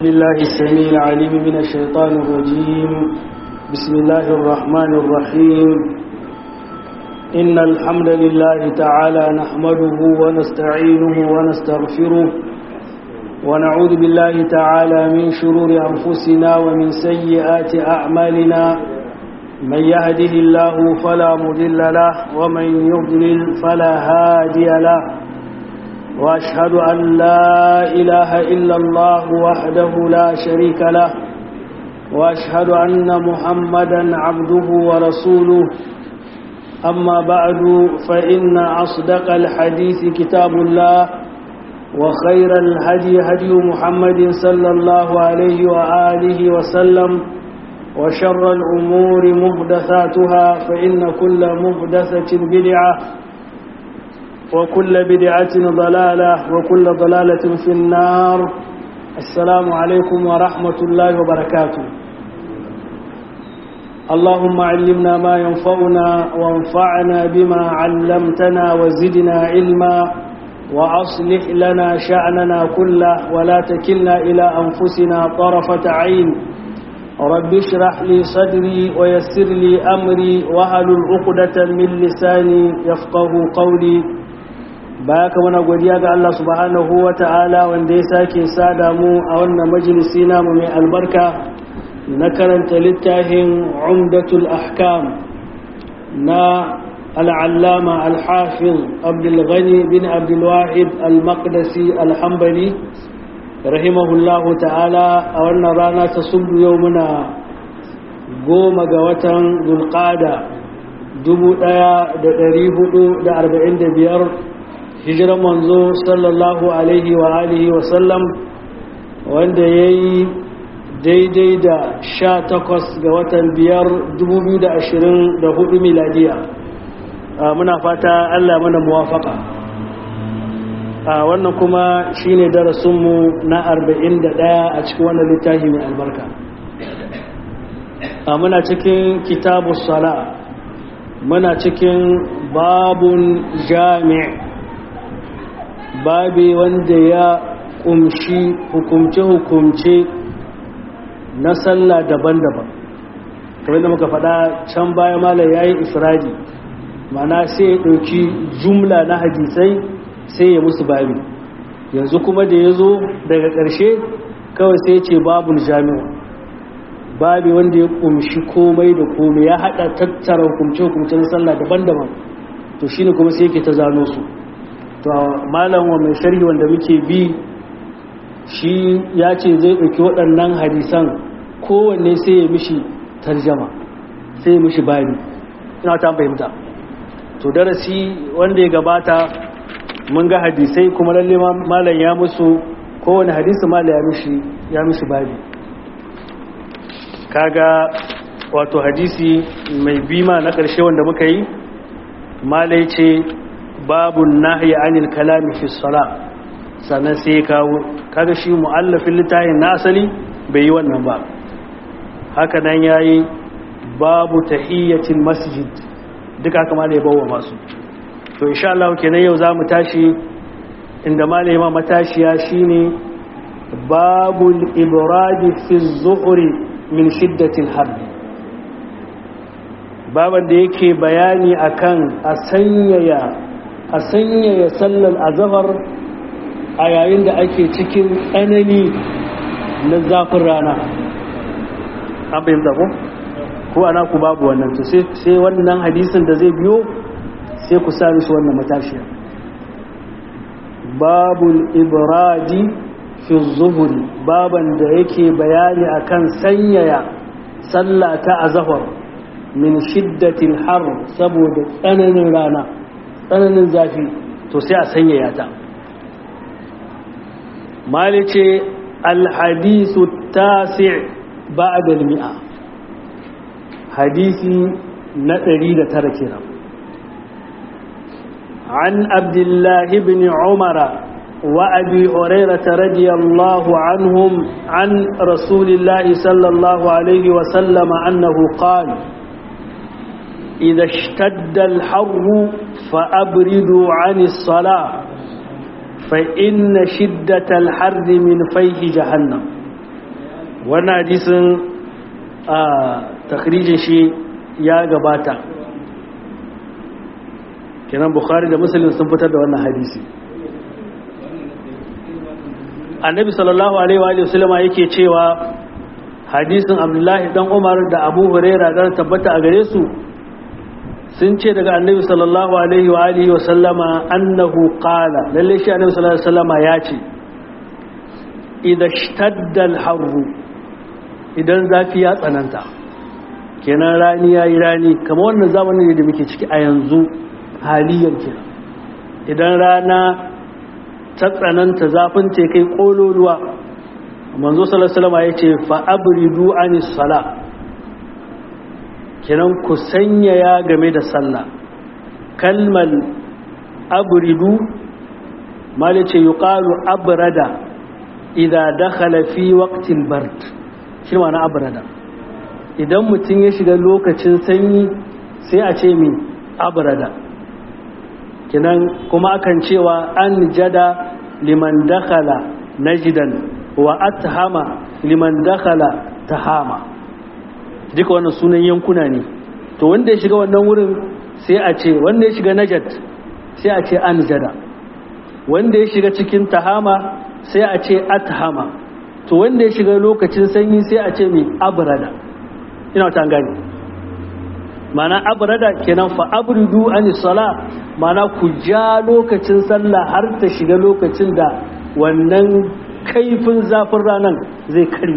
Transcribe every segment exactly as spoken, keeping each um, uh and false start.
بالله السميع العليم من الشيطان الرجيم. بسم الله الرحمن الرحيم. إن الحمد لله تعالى نحمده ونستعينه ونستغفره ونعوذ بالله تعالى من شرور أنفسنا ومن سيئات أعمالنا. من يهده الله فلا مضل له ومن يضلل فلا هادي له، وأشهد أن لا إله إلا الله وحده لا شريك له، وأشهد أن محمدا عبده ورسوله. أما بعد فإن أصدق الحديث كتاب الله، وخير الهدي هدي محمد صلى الله عليه وآله وسلم، وشر الأمور محدثاتها فإن كل محدثة بدعة، وكل بدعة ضلالة، وكل ضلالة في النار. السلام عليكم ورحمة الله وبركاته. اللهم علمنا ما ينفعنا وانفعنا بما علمتنا وزدنا علما، وأصلح لنا شأننا كله ولا تكلنا إلى أنفسنا طرفة عين. رب اشرح لي صدري ويسر لي أمري واحلل عقدة من لساني يفقه قولي. baka muna godiya ga Allah subhanahu wata'ala wanda ya sake sada mu a wannan majalisi namu mai albarka na karanta littafin Umdatul Ahkam na al-Allama al-Hafiz Abdul Ghani bin Abdul Wahid al-Maqdisi al-Hanbali rahimahullahu ta'ala. a wannan rana ta subdu yau muna goma ga watan Dhulqa'da dubu ɗaya da ɗari hudu da arba'in da biyar hijiran manzo sallallahu alaihi wa alihi wa sallam, wanda ya yi daidai da sha takwas ga watan biyar dubu biyu da ashirin da hudu miladiya. Muna fata Allah mana muwafaka. Wannan kuma shine darasinmu na arba'in da ɗaya a cikin wannan littafi mai albarka. Muna cikin kitabus sala, muna cikin babun jami', babi wanda ya kumshi hukumce-hukumce na sallah daban-daban. kamar da muka faɗa can baya malam ya yi ifradi, mana sai ya ɗauki jumla na hadisai sai ya musu babi. yanzu kuma da ya zo daga ƙarshe kawai sai ce babul jami'a, babi wanda ya kumshi komai da komai, ya haɗa tattara hukumce-hukumce na sallah daban-daban. to shine kuma sai yake ta zano su. to malam wa mai sharhi wanda muke bi shi ya ce zai ɗauki waɗannan hadisan kowanne sai ya mishi tarjama, sai ya mishi bayani. ina ta fahimta. to darasi wanda ya gabata mun ga hadisai kuma lalle malam ya musu kowane hadisi malam ya mishi ya mishi bayani. kaga wato hadisi mai bima na ƙarshe wanda muka yi malai ce babun nahyi anil kalami fi salat, sannan sai kawo kaga shi muallafin littafin na asali bai yi wannan ba. haka nan yayi babu tahiyyatil masjid, duka haka malai bawa masu. to insha Allah kenan yau zamu tashi inda malai ma matashiya shine babul ibrad fi zuhri min shiddatil harb, baban da yake bayani akan a sanyaya a sanyaya sallar azhar a yayin da ake cikin tsanani na zafin rana. an bayyana ko ko ana ku babu wannan. to sai sai wannan hadisin da zai biyo sai ku sa shi wannan matashiya, babul ibradi fi zuhri, baban da yake bayani akan sanyaya sallah ta azhar min shiddatil har, saboda tsananin rana, tsananin zafi, to sai a sanyaya ta. malice alhadisu tasi' ba'da al-mi'a, hadisi na ɗari da tara kenan. an abdullah ibn umara wa abi hurairah radiyallahu anhum an rasulillahi sallallahu alaihi wa sallam annahu qala إذا اشتد الحر فأبردوا عن الصلاة فإن شدة الحر من فيه جهنم wannan hadisin a takhrijin shi ya gabata kenan Bukhari da Muslim sun fitar da wannan hadisi. Annabi sallallahu alaihi wa sallama yake cewa hadisin Abdullahi dan Umar da Abu Hurairah da tabbata a gare su sun ce daga Annabi sallallahu alaihi wa alihi wa sallama annahu qala lalle shi Annabi sallallahu alaihi wa sallama ya ce idza ishtadda al-harru idan zafi ya tsananta kenan rani yayi rani kamar wannan zamanin da muke ciki a yanzu haliyan kenan idan rana ta tsananta zafin ta kai kololuwa manzo sallallahu alaihi wasallam yace fa abridu anis sala kenan ku sanyaya game da sallah kalmal abridu malace yuqalu abrada idza dakhala fi waqtil bard shi ma'ana abrada idan mutum ya shiga lokacin sanyi sai a ce mi abrada kinan kuma akan cewa an jada liman dakhala najidan wa athama liman dakhala tahama duka wannan sunan yankuna ne to wanda ya shiga wannan wurin sai a ce wanda ya shiga najad sai a ce an jada wanda ya shiga cikin tahama sai a ce athama to wanda ya shiga lokacin sanyi sai a ce mi abrada ina ta gani mana abrada kenan fa abridu anis sala mana ku ja lokacin sallah har ta shiga lokacin da wannan kaifin zafin ranan zai kare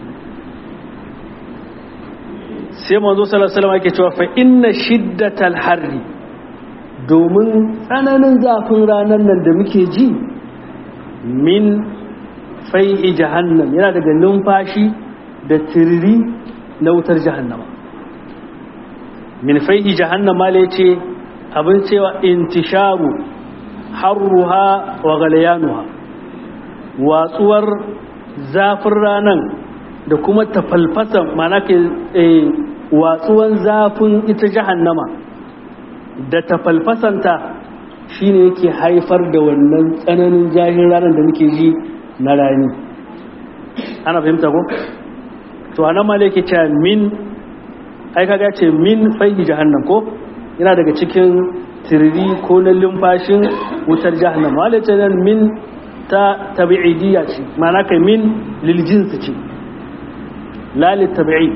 sai manzo sallallahu alaihi wasallam yake cewa fa inna shiddatal harri domin tsananin zafin ranan nan da muke ji min fai'i jahannam yana daga numfashi da tiriri na wutar jahannama min fai'i jahannama le ce abin cewa intisharu harruha wa galayanuha watsuwar zafin ranan da kuma tafalfasan mana ke watsuwan zafin ita jahannama da tafalfasanta shine yake haifar da wannan tsananin jahin ranar da muke ji na rani ana fahimta ko to anan ma yake cewa min ai kaga ce min faihi jahannam ko yana daga cikin tiriri ko na lumfashin wutar jahannam wale ce nan min ta tabi'idiyya ce ma'ana kai min lil jinsi ce la lit tabi'i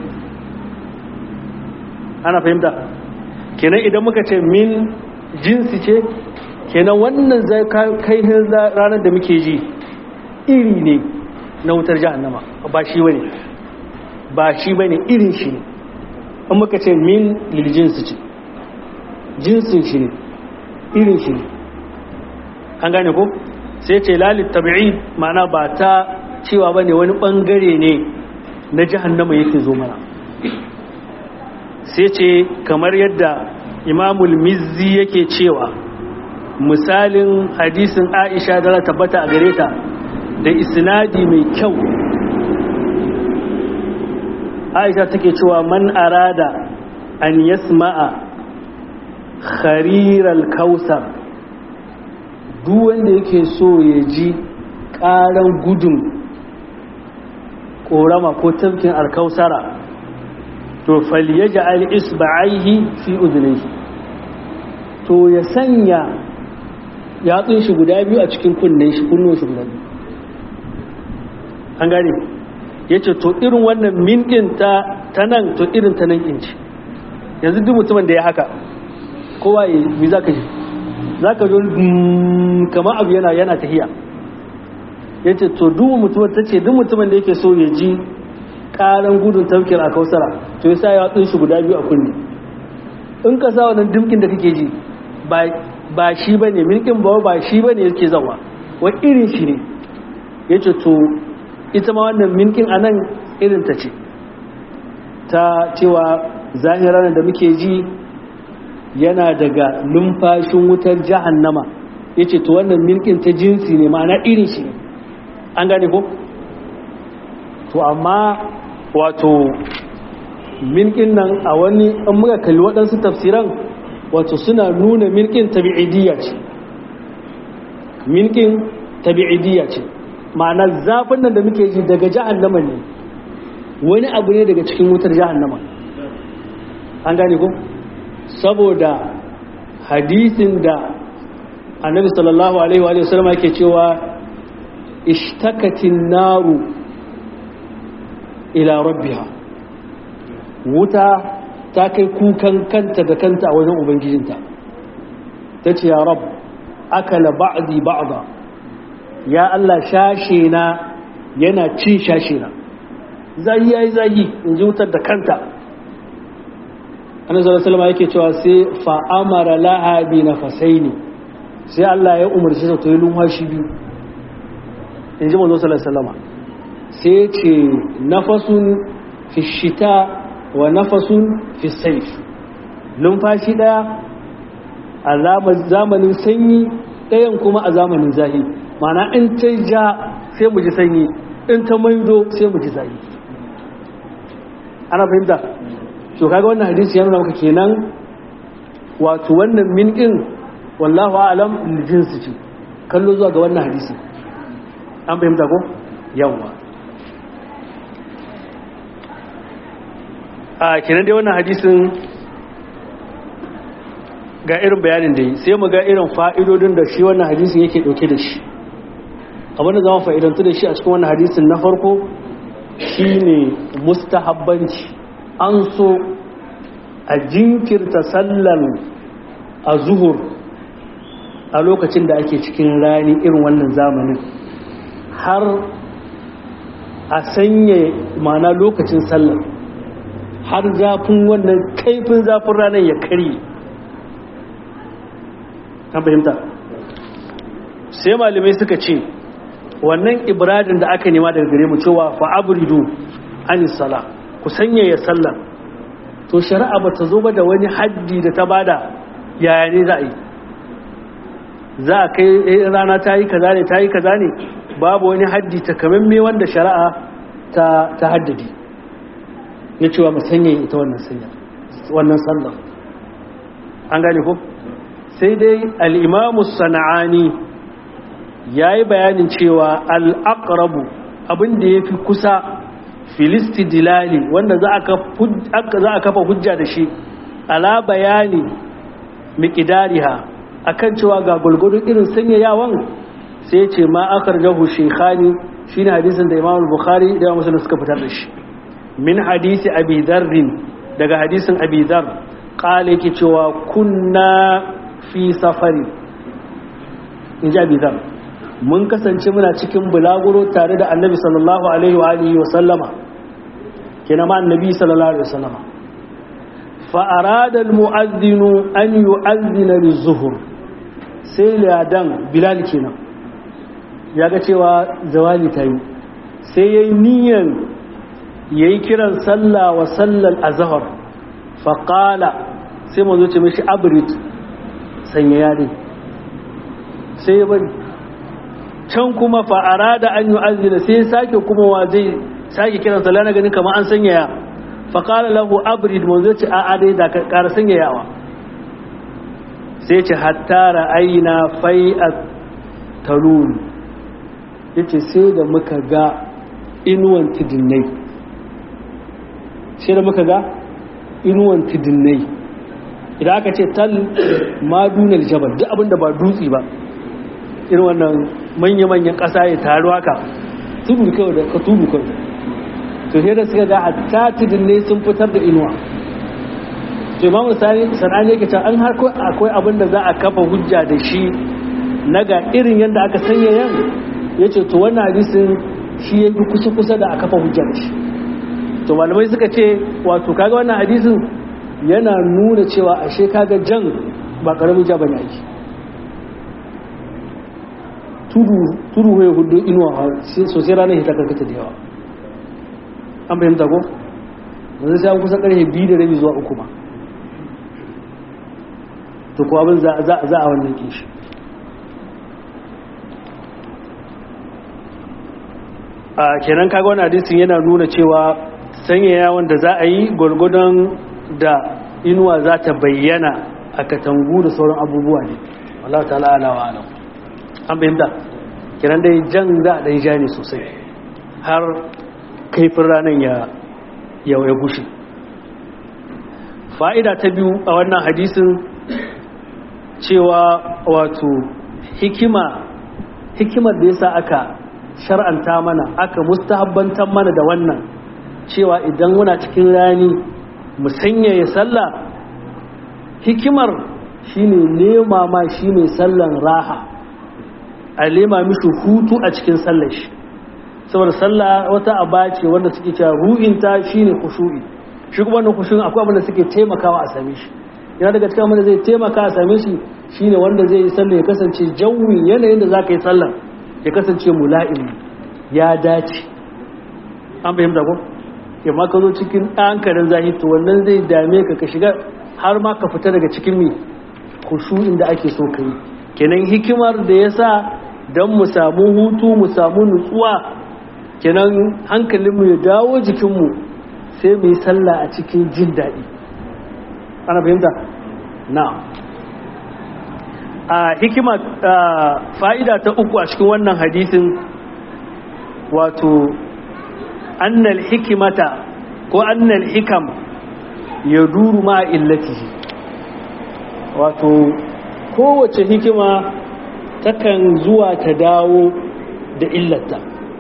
ana fahimta kenan idan muka ce min jinsi ce kenan wannan zai kai ranar da muke ji iri ne na wutar jahannama ba shi bane ba shi bane irin shi ne in muka ce min lil jinsi ce jinsin shi ne irin shi ne an gane ko sai ce lalit tabi'i ma'ana ba ta cewa bane wani bangare ne na jahannama yake zo mana sai ce kamar yadda imamul mizzi yake cewa misalin hadisin Aisha da tabbata a gare ta da isnadi mai kyau Aisha take cewa man arada an yasma'a khariral kausar duk wanda yake so ya ji karan gudun korama ko tafkin alkausara to falyaj'al isba'aihi fi udhnihi to ya sanya yatsun shi guda biyu a cikin kunnen shi kunnon shi guda biyu an gane yace to irin wannan min din ta tanan to irin ta nan inci yanzu duk mutumin da ya haka kowa yi mi zaka ji zaka ji kamar abu yana yana tahiya yace to duk mutumin tace duk mutumin da yake so ya ji karan gudun tafkir a kausara to yasa ya tsin shi guda biyu a kunne in ka sa wannan dimkin da kake ji ba ba shi bane milkin ba ba shi bane yake zawa wa irin shi ne yace to ita ma wannan milkin anan irin ta ce ta cewa zahiran da muke ji yana daga numfashin wutar jahannama yace to wannan milkin ta jinsi ne ma'ana irin shi ne an gane ko to amma wato milkin nan a wani an muka kalli waɗansu tafsiran wato suna nuna milkin tabi'idiyya ce milkin tabi'idiyya ce ma'ana zafin nan da muke ji daga jahannama ne wani abu ne daga cikin wutar jahannama. An gane ko saboda hadisin da annabi sallallahu alaihi wa sallam yake cewa ishtakatin naru ila rabbiha, wuta ta kai kukan kanta da kanta a wajen ubangijinta, ta ce ya rab akala ba'di ba'da, ya Allah shashe na yana ci shashe na, zai yayi zai in ji wutar da kanta. annabi sallallahu alaihi wasallam yake cewa sai fa amara laha bi nafasaini, sai Allah ya umarci ta ta yi lumhashi biyu, in ji manzo sallallahu alaihi wasallam, sai ya ce nafasun fi shita wa nafasun fi sayf, lumfashi daya a zamanin sanyi, dayan kuma a zamanin zahi. Mana in ta ja sai mu ji sanyi, in ta maido sai mu ji zahi. Ana fahimta? To kaga wannan hadisi ya nuna maka kenan wato wannan min din wallahu a'lam lil jinsi ce, kallo zuwa ga wannan hadisi. An fahimta ko? Yawa. A kenan dai wannan hadisin ga irin bayanin da yi, sai mu ga irin fa'idodin da shi wannan hadisin yake dauke da shi. Abin da zama fa'idantu da shi a cikin wannan hadisin na farko shine mustahabbanci, an so a jinkirta sallar a zuhur a lokacin da ake cikin rani irin wannan zamanin, har a sanya mana lokacin sallar, har zafin wannan kaifin zafin ranar ya karye. An fahimta? Sai malamai suka ce wannan ibradin da aka nema daga gare mu cewa fa abridu anis sala, ku sanyaya sallar, to shari'a ba ta zo ba da wani haddi da ta bada yaya ne za a yi, za a kai rana ta yi kaza ne ta yi kaza ne, babu wani haddi takamamme wanda shari'a ta ta haddadi ya cewa mu sanyaya ita wannan sallar wannan sallar. An gane ko? Sai dai al-imamu sana'ani ya yi bayanin cewa al'aƙarabu abinda ya fi kusa filisti dilali wanda za a kafa hujja da shi ala bayani miƙidariha a kan cewa ga gulgudun irin sanyayawan, sai ce ma akar jahu shekhani shi ne hadisin da imam bukhari da yawan musulun suka fitar da shi min hadisi abidarrin, daga hadisin abidar ƙala yake cewa kunna fi safari, in ji abidar, mun kasance muna cikin bulaguro tare da annabi sallallahu alaihi wa alihi wa sallama, kina ma annabi sallallahu alaihi wa sallama, fa arada almu'adhdhinu an yu'adhdhina lizuhur, sai ladan bilal kenan ya ga cewa zawali tayi, sai yayi niyyar yayi kiran sallah wa sallal azhar, fa qala, sai mu zo ce mishi abrid, sanya yare, sai ya bari can kuma fa'ara da an yi azina, sai sake kuma wa zai sake kiran sallah na ganin kamar an sanyaya, faƙala lahu abrid, manzo ce a adai da ƙara sanyayawa, sai ce hatta ra'ayina fai'at talun, ya ce sai da muka ga inuwan tidinnai, sai da muka ga inuwan tidinnai. Idan aka ce tal madunar jabal, duk abinda ba dutse ba, irin wannan manya-manyan ƙasa ya taru haka, tudu kawai da ka tudu kawai, to sai da suka ga hatta tidinnai sun fitar da inuwa. To imamu sana'ani yake can an har akwai abinda za a kafa hujja da shi na ga irin yadda aka sanya yan, ya ce to wannan hadisin shi ya fi kusa-kusa da a kafa hujja da shi. To malamai suka ce wato kaga wannan hadisin yana nuna cewa ashe kaga jan ba karamin ja bane ake, tudu tudu ya hudu inuwa sosai ranar hita karkata da yawa. An fahimta ko? yanzu sai an kusa karfe biyu da rabi zuwa uku ma, to ko abin za a wannan kishi. A kenan kaga wannan hadisin yana nuna cewa sanyaya wanda za a yi gwargwadon da inuwa za ta bayyana a katangu da sauran abubuwa ne. Allah ta'ala ala wa alam. An fahimta? Kiran dai jan za a ɗan ja ne sosai har kaifin ranar ya gushe. Fa'ida ta biyu a wannan hadisin cewa wato hikima hikimar da yasa aka shar'anta mana aka mustahabbantar mana da wannan cewa idan muna cikin rani mu sanya ya sallah, hikimar shine nema ma shi mai sallan raha, a lema mishi hutu a cikin sallar shi, saboda sallah wata aba ce wanda suke cewa ruhinta shine khushu'i, shi kuma wannan khushu'in akwai abin da suke taimakawa a same shi. Yana daga cikin abin da zai taimaka a same shi shine wanda zai yi sallah ya kasance jawi, yanayin da zaka yi sallah ya kasance mula'im, ya dace. An fahimta ko? Yamma ka zo cikin ɗankarin zahi to wannan zai dame ka ka shiga har ma ka fita daga cikin mai khushu'in da ake so ka yi. Kenan hikimar da ya sa don mu samu hutu mu samu nutsuwa, kenan hankalinmu ya dawo jikinmu sai mu yi sallah a cikin jin daɗi. Ana fahimta? Na. A hikima fa'ida ta uku a cikin wannan hadisin wato annal hikimata ko annal hikam ya duru ma illatihi, wato kowace hikima takan zuwa ta dawo da illata.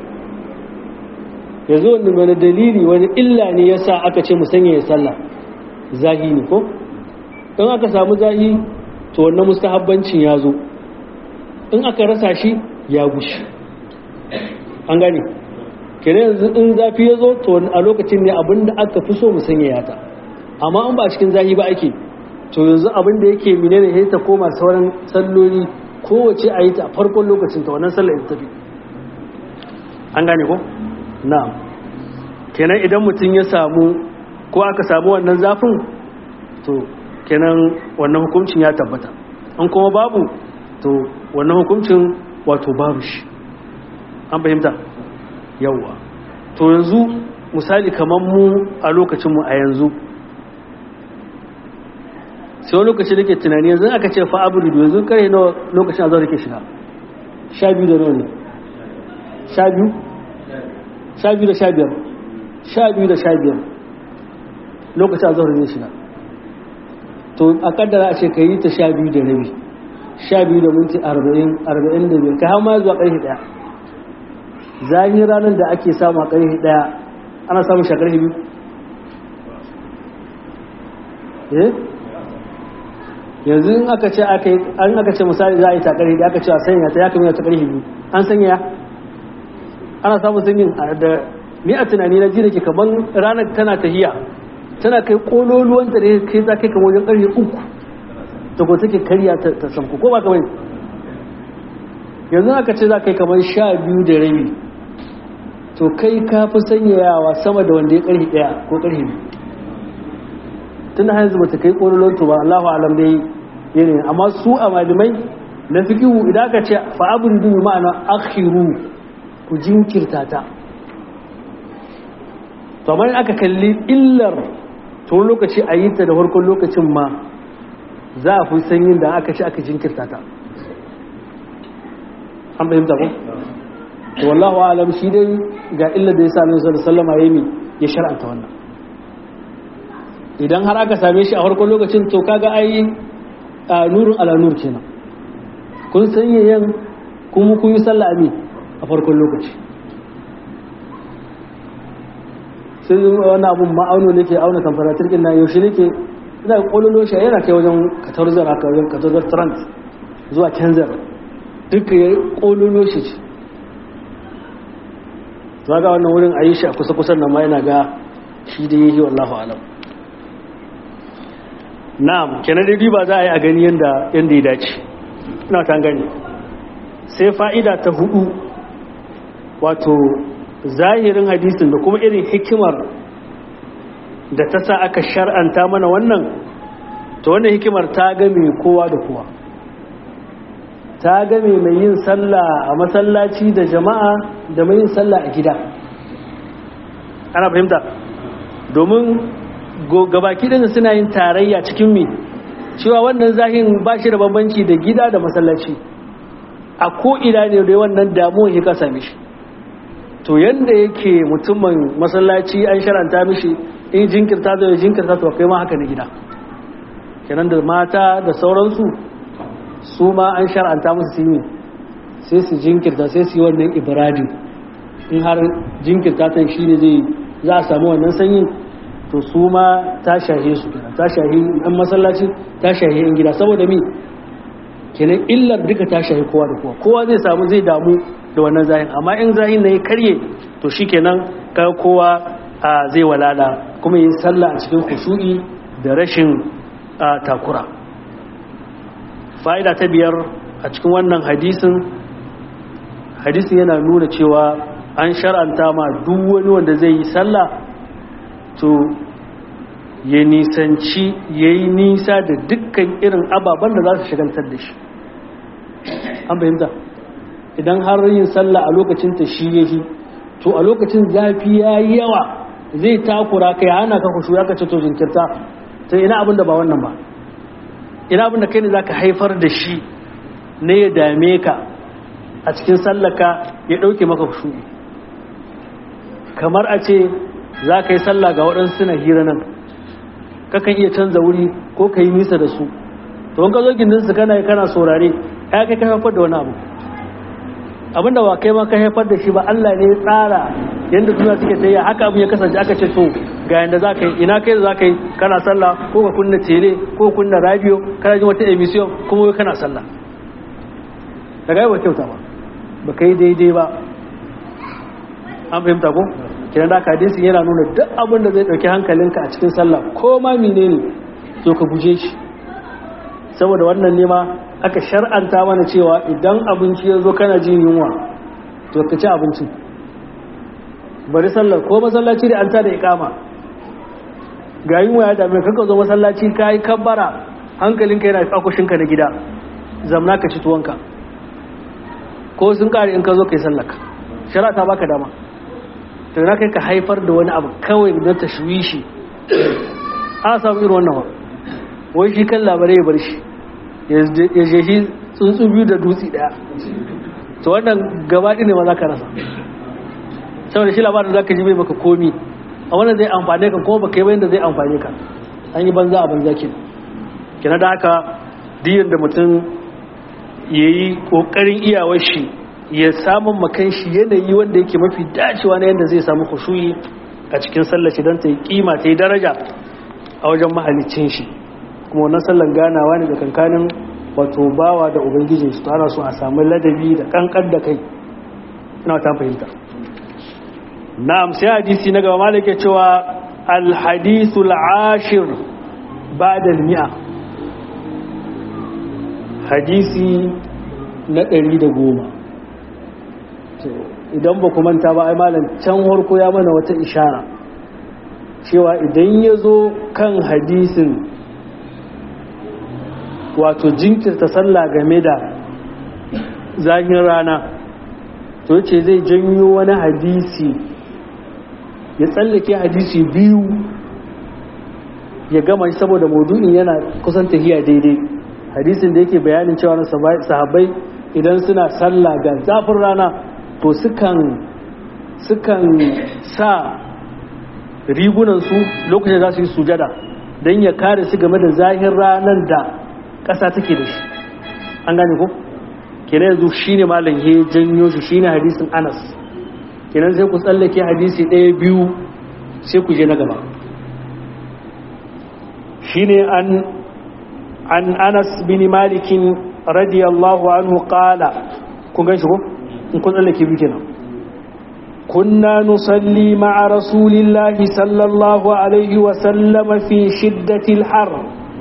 yanzu wani wani dalili wani illa ne ya sa aka ce musanya ya sallah, zahi ne ko? in aka samu zahi to wannan mustahabbancin ya zo, in aka rasa shi ya gushi. An gane kere yanzu in zafi ya zo to a lokacin ne abinda aka fi so musanya ya ta, amma an ba a cikin zahi ba ake, to yanzu abinda yake mine ne ya ta koma sauran salloli kowace a yi ta a farkon lokacin ta wannan sallar ita tafi. An gane ko? Na'am. Kenan idan mutum ya samu ko aka samu wannan zafin to kenan wannan hukuncin ya tabbata, an kuma babu to wannan hukuncin wato babu shi. An fahimta? Yawwa. To yanzu misali kamar mu a lokacin mu a yanzu sai wani lokaci da ke tunani yanzu aka ce fa abu da yanzu kare nawa lokacin azhar yake shiga? sha biyu da nawa ne? sha biyu? sha biyu da sha biyar? sha biyu da sha biyar lokacin azhar ne shiga. To a kaddara a ce ka yi ta sha biyu da rabi, sha biyu da minti arba'in, arba'in da biyar, ka hau ma zuwa ƙarfe ɗaya. Zahin ranar da ake samu a ƙarfe ɗaya ana samun shi a ƙarfe biyu? Eh? Yanzu in aka ce aka yi an aka ce misali za a yi ta ƙarfe ɗaya aka ce a sanya ta ya kamata ta ƙarfe biyu, an sanya ana samun sanyin da ni a tunani na ji da ke kamar ranar tana tahiya tana kai kololuwanta da kai za kai kamar wajen ƙarfe uku ta ko take karya ta sanku ko ba kamar yanzu aka ce za kai kamar sha biyu da rabi to kai ka fi sanyayawa sama da wanda ya ƙarfe ɗaya ko ƙarfe biyu tun da hanzu ba ta kai kololuwanta ba Allahu alam dai yanayin, amma su a malamai na fikihu idan aka ce fa'abun dubi ma'ana akhiru ku jinkirta ta. To amma aka kalli illar to lokaci a yi ta da farkon lokacin ma za a fi sanyin da aka ci aka jinkirta ta. An fahimta ko? To wallahu alam shi dai ga illar da ya sa Annabi sallallahu alaihi wasallam yayi ya shar'anta wannan. Idan har aka same shi a farkon lokacin to kaga ai nurun ala nur kenan. Kun sanya yan kuma kun yi sallah ami a farkon lokaci. Sai wani abun ma'auno ne ke auna temperature ɗin na yaushe ne ke ina ƙololo shi yana kai wajen katarzar haka wajen katarzar trant zuwa kenzar duka ya ƙololo shi ce. Zuwa ga wannan wurin a yi shi a kusa-kusan nan ma yana ga shi da yi wallahu alam. Na'am, kenan dai ba za a yi a gani yadda ya dace. Ina kan gani. Sai fa'ida ta hudu wato zahirin hadisin da kuma irin hikimar da ta sa aka shar'anta mana wannan, to wannan hikimar ta game kowa da kowa, ta game mai yin sallah a masallaci da jama'a da mai yin sallah a gida. Ana fahimta? Domin gabaki ɗin suna yin tarayya cikin mi cewa wannan zahirin ba shi da bambanci da gida da masallaci, a ko'ina ne da wannan damuwa ya ka same shi. to yanda yake mutumin masallaci an sharanta mishi in jinkirta da jinkirta to kai ma haka na gida kenan da mata da sauransu su ma an sharanta musu su yi sai su jinkirta sai su yi wannan ibradin in har jinkirta ta shi ne zai za a samu wannan sanyin to su ma ta shahe su kenan ta shahe an masallaci ta shahe in gida saboda mi kenan illar duka ta shahe kowa da kowa kowa zai samu zai damu da wannan zahin amma in zahin na ya karye to shi kenan ka kowa zai walala kuma yin sallah a cikin khushu'i da rashin takura. Fa'ida ta biyar a cikin wannan hadisin hadisin yana nuna cewa an shar'anta ma duk wani wanda zai yi sallah to ya nisanci ya yi nisa da dukkan irin ababen da za su shagaltar da shi. An fahimta idan har yin sallah a lokacin ta shi ya yi to a lokacin zafi ya yi yawa zai takura kai hana ka kushu ya kace to jinkirta ta ina abin da ba wannan ba ina abin da kai ne za ka haifar da shi ne ya dame ka a cikin sallaka ya ɗauke maka kushu kamar a ce za ka yi sallah ga waɗansu suna hira nan kakan iya canza wuri ko ka yi nisa da su to wanka zo gindinsu kana yi kana saurare ya kai ka haifar da wani abu abinda ba kai ma ka haifar da shi ba Allah ne ya tsara yadda duniya suke ta yi haka abin ya kasance aka ce to ga yadda za ka yi ina kai da za ka yi kana sallah ko ka kunna tele ko kunna radio kana jin wata emission kuma wai kana sallah daga yi wa kyauta ba ba ka yi daidai ba an fahimta ko kiran da ka hadisi yana nuna duk abin da zai dauki hankalinka a cikin sallah ko ma menene to ka guje shi saboda wannan ne ma aka shar'anta mana cewa idan abinci ya zo kana jin yunwa to ka ci abinci bari sallar ko masallaci da an ta da ikama ga yunwa ya dame ka zo masallaci ka yi kabbara hankalinka yana akushinka na gida zamna ka ci tuwonka ko sun kare in ka zo ka yi sallarka shari'a ta baka dama to na kai ka haifar da wani abu kawai don ta shi a samu irin wannan wa wai shi kan labarai ya bar shi ya je shi tsuntsu biyu da dutse daya to wannan gabaɗi ne ma za ka rasa saboda shi labarin za ka ji bai baka komi a wannan zai amfane ka kuma baka yi bayan da zai amfane ka an yi banza a banza ke kina da haka diyan da mutum ya yi ƙoƙarin iyawar shi ya samun makan shi yanayi wanda yake mafi dacewa na yadda zai samu khushuyi a cikin sallar shi don ta yi kima ta yi daraja a wajen mahalicin shi kuma wannan sallan ganawa ne da kankanin wato bawa da ubangijin su tana so a samu ladabi da kankan da kai ina ta fahimta na'am sai hadisi na gaba malaka cewa al hadithul ashir ba'da al mi'a hadisi na ɗari da goma idan ba ku manta ba ai malam can harko ya mana wata ishara cewa idan ya zo kan hadisin wato jinkirta sallah game da zagin rana to ce zai janyo wani hadisi ya tsallake hadisi biyu ya gama shi saboda maudu'in yana kusan tahiya daidai hadisin da yake bayanin cewa na sahabbai idan suna sallah ga zafin rana to sukan sukan sa rigunansu lokacin da za su yi sujada don ya kare su game da zahir ranar da ƙasa take da shi an gane ko kenan yanzu shine malam ya janyo shi shine hadisin Anas kenan sai ku tsallake hadisi ɗaya biyu sai ku je na gaba shine an an Anas bin Malik radiyallahu anhu qala kun ga shi ko in kun tsallake biyu kenan kunna nusalli ma'a rasulillahi sallallahu alaihi wa sallam fi shiddatil har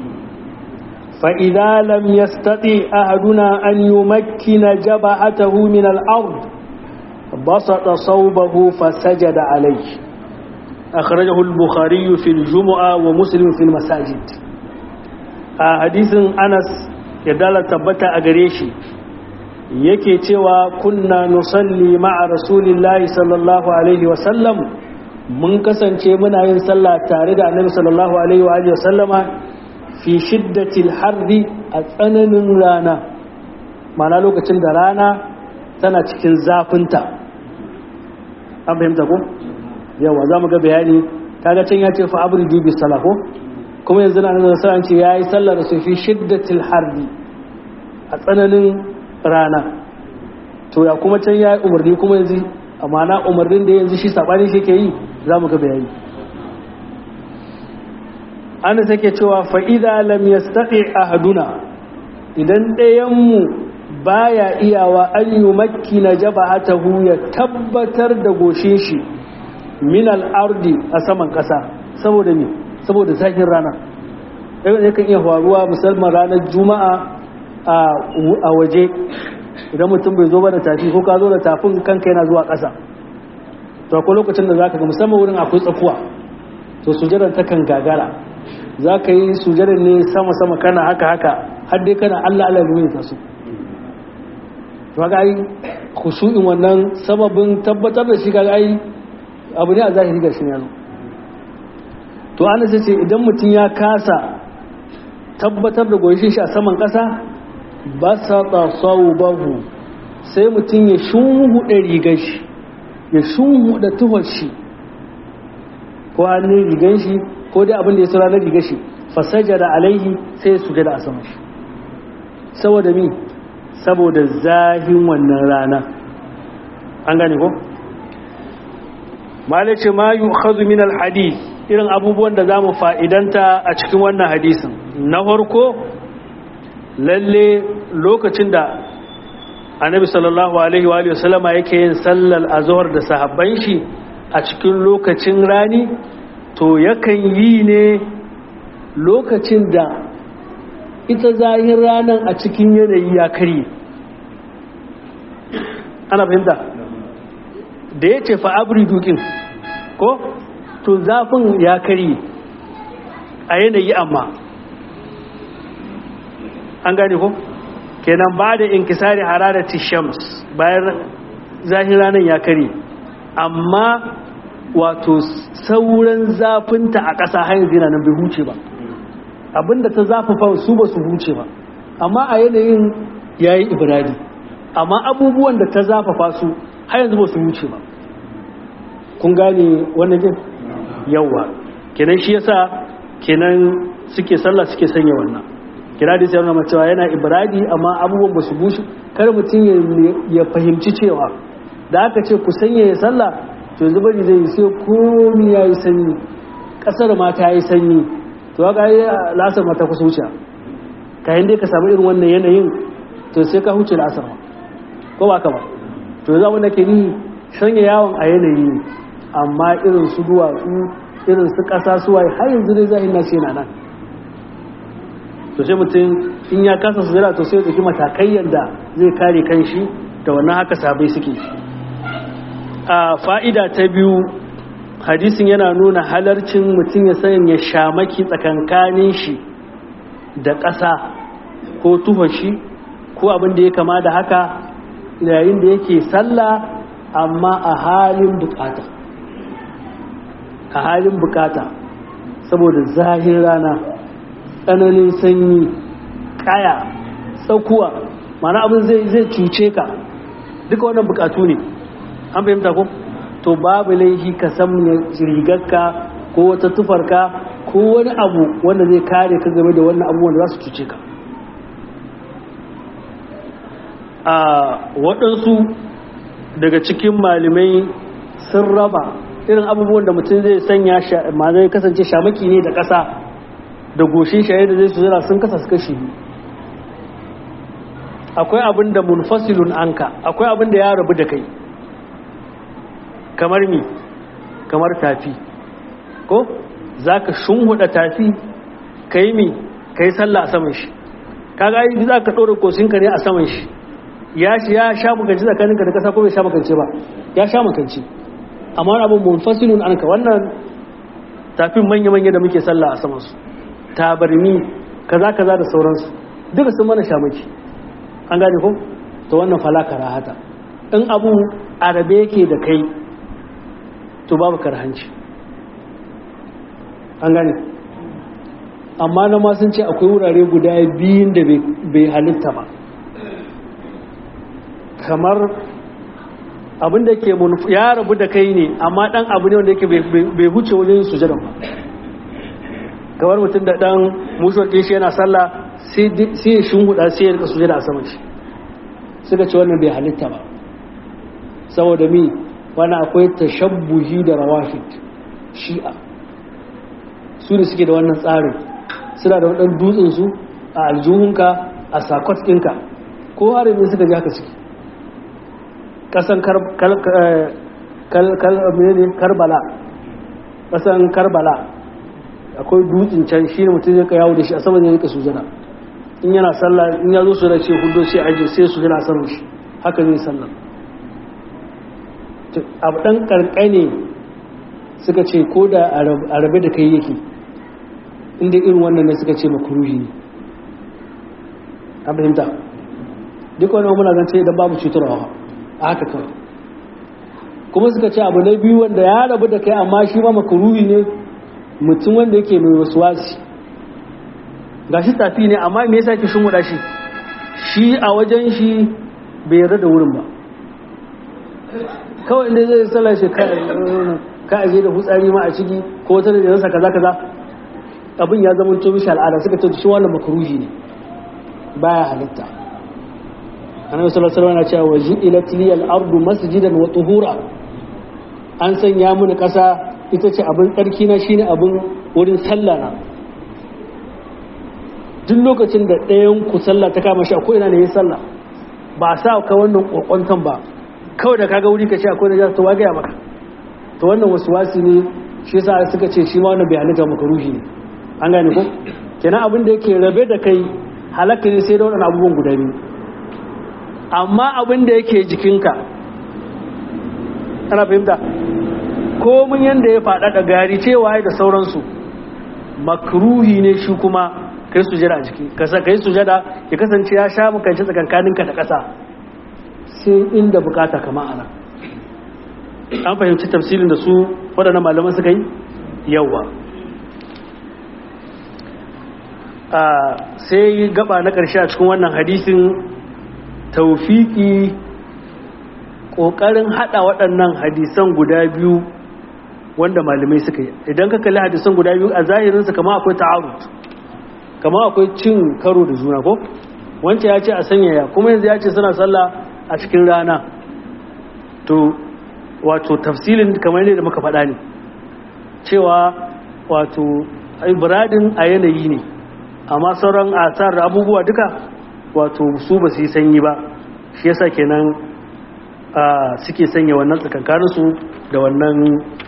فإذا لم يستطع أحدنا أن يمكن جبهته من الأرض بسط صوبه فسجد عليه أخرجه البخاري في الجمعة ومسلم في المساجد حديث أنس يدل تبت أغريشي yake cewa kunna nusalli ma'a rasulillahi sallallahu alaihi wa sallam mun kasance muna yin sallah tare da annabi sallallahu alaihi wa alihi wa sallama fi shiddatil harri a tsananin rana mana lokacin da rana tana cikin zafinta an fahimta ko yawa za mu ga bayani kaga can ya ce fa abridu bis salah ko kuma yanzu na nan sai an ce yayi sallar su fi shiddatil harbi a tsananin rana to ya kuma can yayi umarni kuma yanzu amma na umarnin da yanzu shi sabani shi ke yi za mu ga bayani ana take cewa fa idza lam yastati ahaduna idan ɗayan mu baya iyawa an yumakkina jabahatahu ya tabbatar da goshin shi min al-ardi a saman kasa saboda me saboda zakin rana ɗaya kan iya faruwa musamman ranar juma'a a waje idan mutum bai zo ba da tafi ko ka zo da tafin kanka yana zuwa ƙasa to akwai lokacin da zaka ga musamman wurin akwai tsakuwa to sujadan ta kan gagara zaka yi sujadan ne sama sama kana haka haka har dai kana Allah Allah ne ta su to ga ai khushu'in wannan sababin tabbatar da shi ga ai abu ne a zahiri ga shi ne to ana ce idan mutum ya kasa tabbatar da goshin shi a saman ƙasa ba sa bahu sai mutum ya shunhuɗa rigar shi ya shunhuɗa tuhon shi ko hannun rigar shi ko dai abin da ya tsara na rigar shi fasajar alaihi sai ya sujada a saman shi saboda mi saboda zahin wannan rana an gane ko malace ma yu'khadhu min al-hadith irin abubuwan da zamu fa'idanta a cikin wannan hadisin na farko lalle lokacin da annabi sallallahu alaihi wa alihi wasallama yake yin sallar azhar da sahabban shi a cikin lokacin rani to yakan yi ne lokacin da ita zahir ranan a cikin yanayi ya kare ana fahimta da yace fa abridu kin ko to zafin ya kare a yanayi amma an gane ko kenan ba da inkisari hararati shams bayan zahira nan ya kare amma wato sauran zafinta a ƙasa har yanzu nan bai huce ba abinda ta zafafa su ba su huce ba amma a yanayin yayi ibradi amma abubuwan da ta zafafa su har yanzu ba su huce ba kun gane wannan din yawa kenan shi yasa kenan suke sallah suke sanya wannan kira da sai nuna cewa yana ibradi amma abubuwan ba su bushe kar mutum ya fahimci cewa da aka ce ku sanya ya sallah to yanzu bari zai sai komi ya yi sanyi kasar ma ta yi sanyi to ga yi lasar mata kusa wuce kayan dai ka samu irin wannan yanayin to sai ka huce lasar ma ko ba ka ba to yanzu abin da ke ni sanya yawon a yanayi ne amma irin su duwatsu irin su kasa suwaye har yanzu dai zahin na ce na nan to sai mutum in ya kasa su zira to sai ya ɗauki matakai yadda zai kare kan shi da wannan haka sabai suke a fa'ida ta biyu hadisin yana nuna halarcin mutum ya sanya shamaki tsakankanin shi da ƙasa ko tuhon shi ko abin da ya kama da haka yayin da yake sallah amma a halin bukata a halin bukata saboda zahir rana tsananin sanyi kaya tsakuwa mana abin zai zai cuce ka duka wannan bukatu ne an fahimta ko to babu laifi ka san rigarka ko wata tufarka ko wani abu wanda zai kare ka game da wannan abubuwan da za su cuce ka a waɗansu daga cikin malamai sun raba irin abubuwan da mutum zai sanya ma zai kasance shamaki ne da ƙasa da goshin shaye da zai sujira sun kasa su kashi akwai abin da munfasilun anka akwai abin da ya rabu da kai kamar mi kamar tafi ko za ka shunhuda tafi ka yi mi ka yi sallah a saman shi kaga yi za ka ɗora kosinka ne a saman shi ya shi ya sha makanci tsakaninka da kasa ko bai sha makanci ba ya sha makanci amma wani abin munfasilun anka wannan tafin manya-manya da muke sallah a samansu tabarmi kaza kaza da sauransu duka sun mana shamaki an gane ko to wannan falaka rahata in abu arabe yake da kai to babu karhanci an gane amma na ma sun ce akwai wurare guda biyun da bai halitta ba kamar abinda ke ya rabu da kai ne amma dan abu ne wanda yake bai huce wajen sujada ba kamar mutum da dan musuwar shi yana sallah sai ya shunhuda sai ya rika sujada a saman shi suka ce wannan bai halitta ba saboda mi wani akwai tashabbuhi da rawafid shi'a su ne suke da wannan tsarin suna da wadannan dutsen su a aljuhunka a sakot ɗinka ko harin suka ji haka suke kasan karbala kasan karbala akwai dutsen can shi ne mutum zai ka yawo da shi a saman zai rika sujana in yana sallah in ya zo su da ce hudu sai aje sai sujana a saman shi haka zai sallah abu dan karkane suka ce ko da a rabe da kai yake inda irin wannan ne suka ce makruhi ne an fahimta duk wani muna zance idan babu cutarwa a haka kawai kuma suka ce abu na biyu wanda ya rabu da kai amma shi ma makruhi ne mutum wanda yake mai wasu wasi ga shi tafi ne amma me yasa ke shimmuda shi shi a wajen shi bai yarda da wurin ba kawai inda zai sallar shi ka aje da hutsari ma a ciki ko wata da nasa kaza kaza abin ya zama to mishi al'ada suka ce shi wannan makruhi ne baya halitta annabi sallallahu alaihi wasallam yana cewa wajilat liyal ardu masjidan wa tuhura an sanya mun kasa ita ce abin tsarki na shine abin wurin sallah na duk lokacin da ɗayan ku sallah ta kama shi akwai ina ne yin sallah ba sa ka wannan kokkontan ba kawai da kaga wuri ka ce akwai da to wagaya maka to wannan wasi ne shi yasa suka ce shi ma wannan bai halitta maka ruhi ne an gane ko kenan abin da yake rabe da kai halaka ne sai da wannan abubuwan guda biyu amma abin da yake jikinka ana fahimta komin yanda ya faɗa da gari cewa da sauransu makruhi ne shi kuma kai sujada a jiki kasa kai sujada ya kasance ya sha mukanci tsakankaninka da ƙasa sai inda bukata kama ana an fahimci tafsirin da su waɗannan malaman suka yi yawa sai gaba na ƙarshe a cikin wannan hadisin taufiki ƙoƙarin haɗa waɗannan hadisan guda biyu wanda malamai suka yi idan ka kalli hadisan guda biyu a zahirinsa kama akwai ta'arud kama akwai cin karo da juna ko wancan ya ce a sanyaya kuma yanzu ya ce suna sallah a cikin rana to wato tafsilin kamar ne da muka faɗa ne cewa wato ibradin a yanayi ne amma sauran asar da abubuwa duka wato su ba su yi sanyi ba shi yasa kenan suke sanya wannan tsakankaninsu da wannan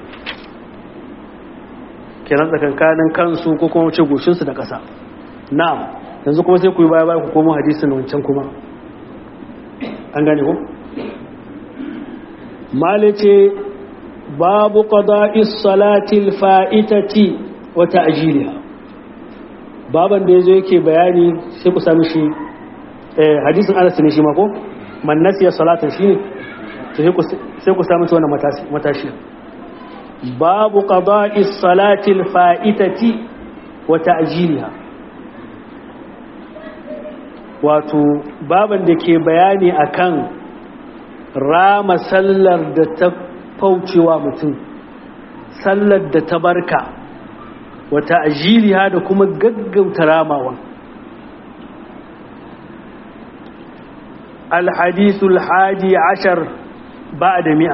kenan tsakankanin kansu ko kuma ce goshinsu da ƙasa na'am yanzu kuma sai ku yi baya baya ku komo hadisin wancan kuma an gane ko malice babu qada'is salatil fa'itati wa ta'jiliha baban da yazo yake bayani sai ku sami shi eh hadisin Anas ne shi ma ko man nasiya salatan shine sai ku sai ku sami wannan matashi matashi babu qada'is salatil fa'itati wa ta'jiliha wato baban da ke bayani akan rama sallar da ta faucewa mutum sallar da ta barka wata ajiliha da kuma gaggauta ramawa alhadisul hadi ashar ba'da mi'a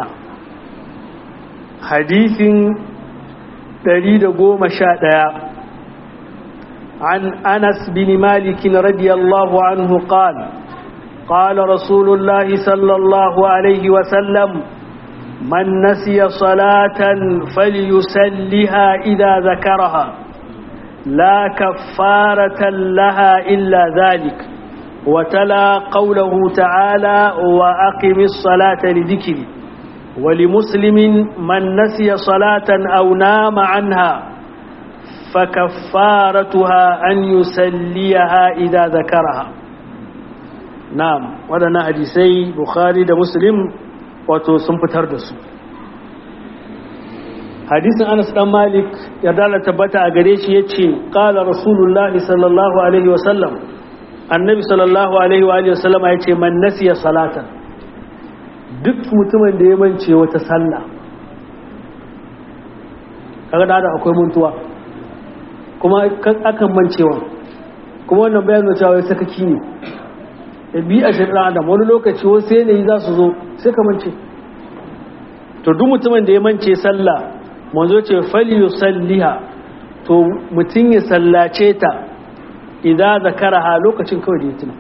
hadisin ɗari da goma sha ɗaya عن أنس بن مالك رضي الله عنه قال قال رسول الله صلى الله عليه وسلم من نسي صلاة فليسلها إذا ذكرها لا كفارة لها إلا ذلك وتلا قوله تعالى وأقم الصلاة لذكري ولمسلم من نسي صلاة أو نام عنها فكفارتها أن يسليها إذا ذكرها نعم ودنا حديثي بخاري ده مسلم wato sun fitar da su hadisin Anas dan Malik ya dala tabbata a gare shi yace qala rasulullah sallallahu alaihi wasallam annabi sallallahu alaihi wa alihi wasallam yace man nasiya salatan duk mutumin da ya mance wata sallah kaga da akwai mantuwa kuma akan mancewa kuma wannan bayanin cewa sai sakaki ne da bi a shirya adam wani lokaci wasu yanayi za su zo sai ka mance to duk mutumin da ya mance sallah manzo ce fali yusalliha to mutum ya sallace ta idan zakaraha lokacin kawai da ya tuna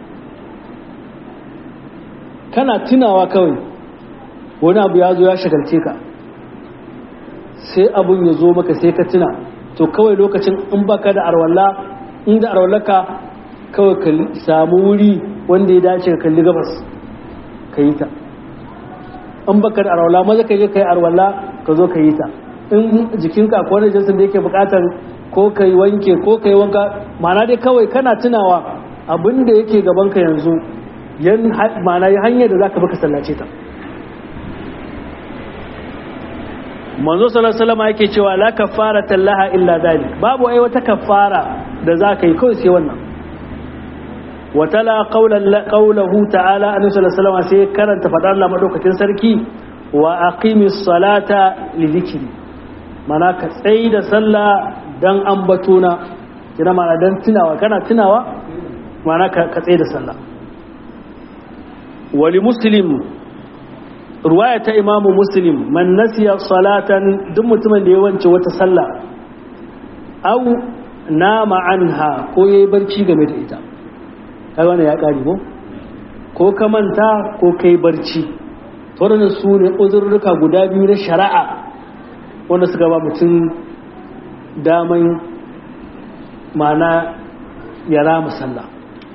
kana tunawa kawai wani abu ya zo ya shagalce ka sai abun ya zo maka sai ka tuna to kawai lokacin in baka da arwalla inda arwallaka kawai ka samu wuri wanda ya dace ka kalli gabas ka yi ta in baka da arwalla maza ka je ka yi arwalla ka zo ka yi ta in jikinka akwai wani jinsin da yake bukatar ko ka yi wanke ko ka yi wanka ma'ana dai kawai kana tunawa abin da yake gabanka yanzu yan ma'ana yi hanyar da za ka baka sallace ta manzo sallallahu alaihi wasallam yake cewa la kafarata laha illa dhalik babu ai wata kafara da za ka yi kawai sai wannan watala qawluhu ta'ala annabi sallallahu alaihi wasallam sai karanta fadar Allah madaukakin sarki wa aqimis salata li dhikri mana ka tsayi da sallah dan ambatona kina mana dan tunawa kana tunawa mana ka tsayi da sallah wali muslim ruwaya ta imamu muslim man nasiya salatan duk mutumin da ya wance wata sallah aw nama anha ko yayi barci game da ita kai wannan ya kare ko ko ka manta ko kai barci to wannan su ne uzurruka guda biyu na shari'a wanda suka ba mutum daman mana ya rama sallah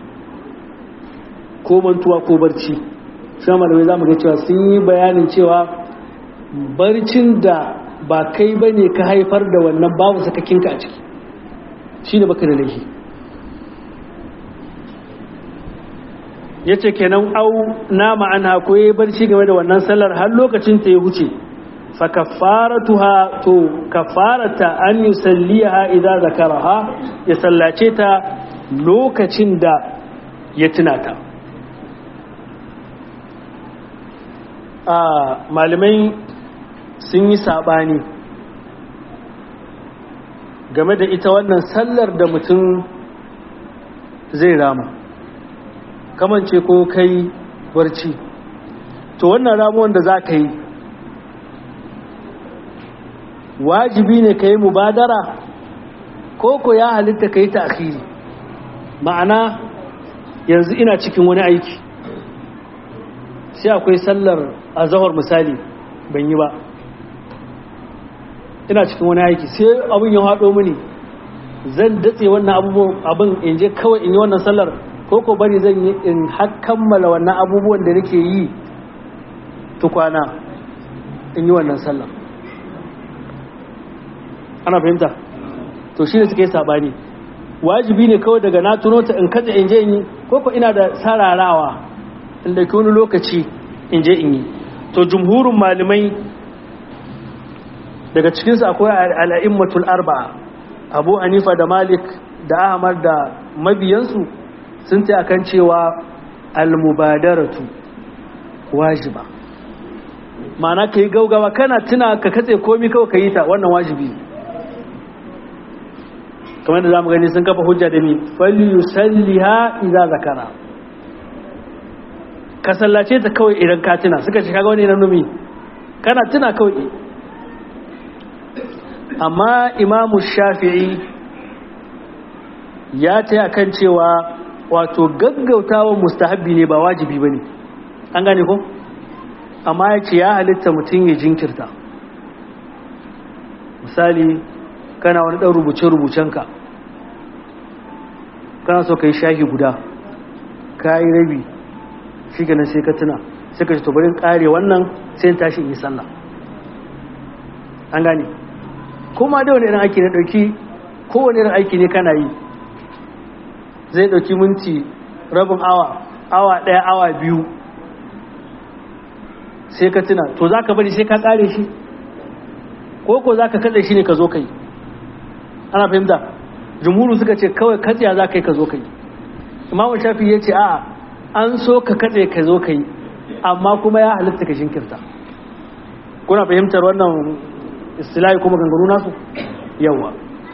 ko mantuwa ko barci sai malamai za mu ga cewa sun yi bayanin cewa barcin da ba kai ba ne ka haifar da wannan babu sakakinka a ciki shi ne baka da laifi ya ce kenan au na ma'ana ko ya yi barci game da wannan sallar har lokacin ta ya huce fa kafaratuha to kafarata an yi salliya idan zakaraha ya sallace ta lokacin da ya tunata a malamai sun yi saɓani game da ita wannan sallar da mutum zai rama kamance ko kai barci to wannan ramuwan da za ka yi wajibi ne ka yi mubadara ko ko ya halitta ka yi ta akhiri ma'ana yanzu ina cikin wani aiki sai akwai sallar azahar misali ban yi ba ina cikin wani aiki sai abin ya haɗo mini zan datse wannan abubuwan abin in je kawai in yi wannan sallar ko ko bari zan yi in har kammala wannan abubuwan da nake yi tukwana in yi wannan sallar ana fahimta to shi ne suka yi saɓani wajibi ne kawai daga na tuno ta in katse in je in yi ko ko ina da sararawa inda ke wani lokaci in je in yi to jumhurin malamai daga cikinsu akwai al'a'immatul arba'a abu hanifa da malik da ahmad da mabiyansu sun ta akan cewa al-mubadaratu wajiba ma'ana ka yi gaugawa kana tuna ka katse komi kawai ka yi ta wannan wajibi kamar da za mu gani sun kafa hujja da ni fali yusalliha idza zakara ka sallace ta kawai idan ka tuna suka ce kaga wani na numi kana tuna kawai amma imamu shafi'i ya taya kan cewa wato gaggautawa mustahabbi ne ba wajibi bane an gane ko amma ya ce ya halitta mutum ya jinkirta misali kana wani ɗan rubuce-rubucenka kana so ka yi shahi guda ka yi rabi shi ganin sai ka tuna sai ka ce to bari kare wannan sai tashi yi sallah an gane kuma da wani irin aiki ne dauki kowane irin aiki ne kana yi zai dauki minti rabin awa awa daya awa biyu sai ka tuna to za ka bari sai ka kare shi ko ko za ka katse shi ne ka zo kai ana fahimta jumhuru suka ce kawai katsiya za ka yi ka zo kai imamu shafi ya ce a an so ka katse ka zo kai amma kuma ya halitta ka jinkirta. Kuna fahimtar wannan istilahi kuma ganganu nasu? Yawa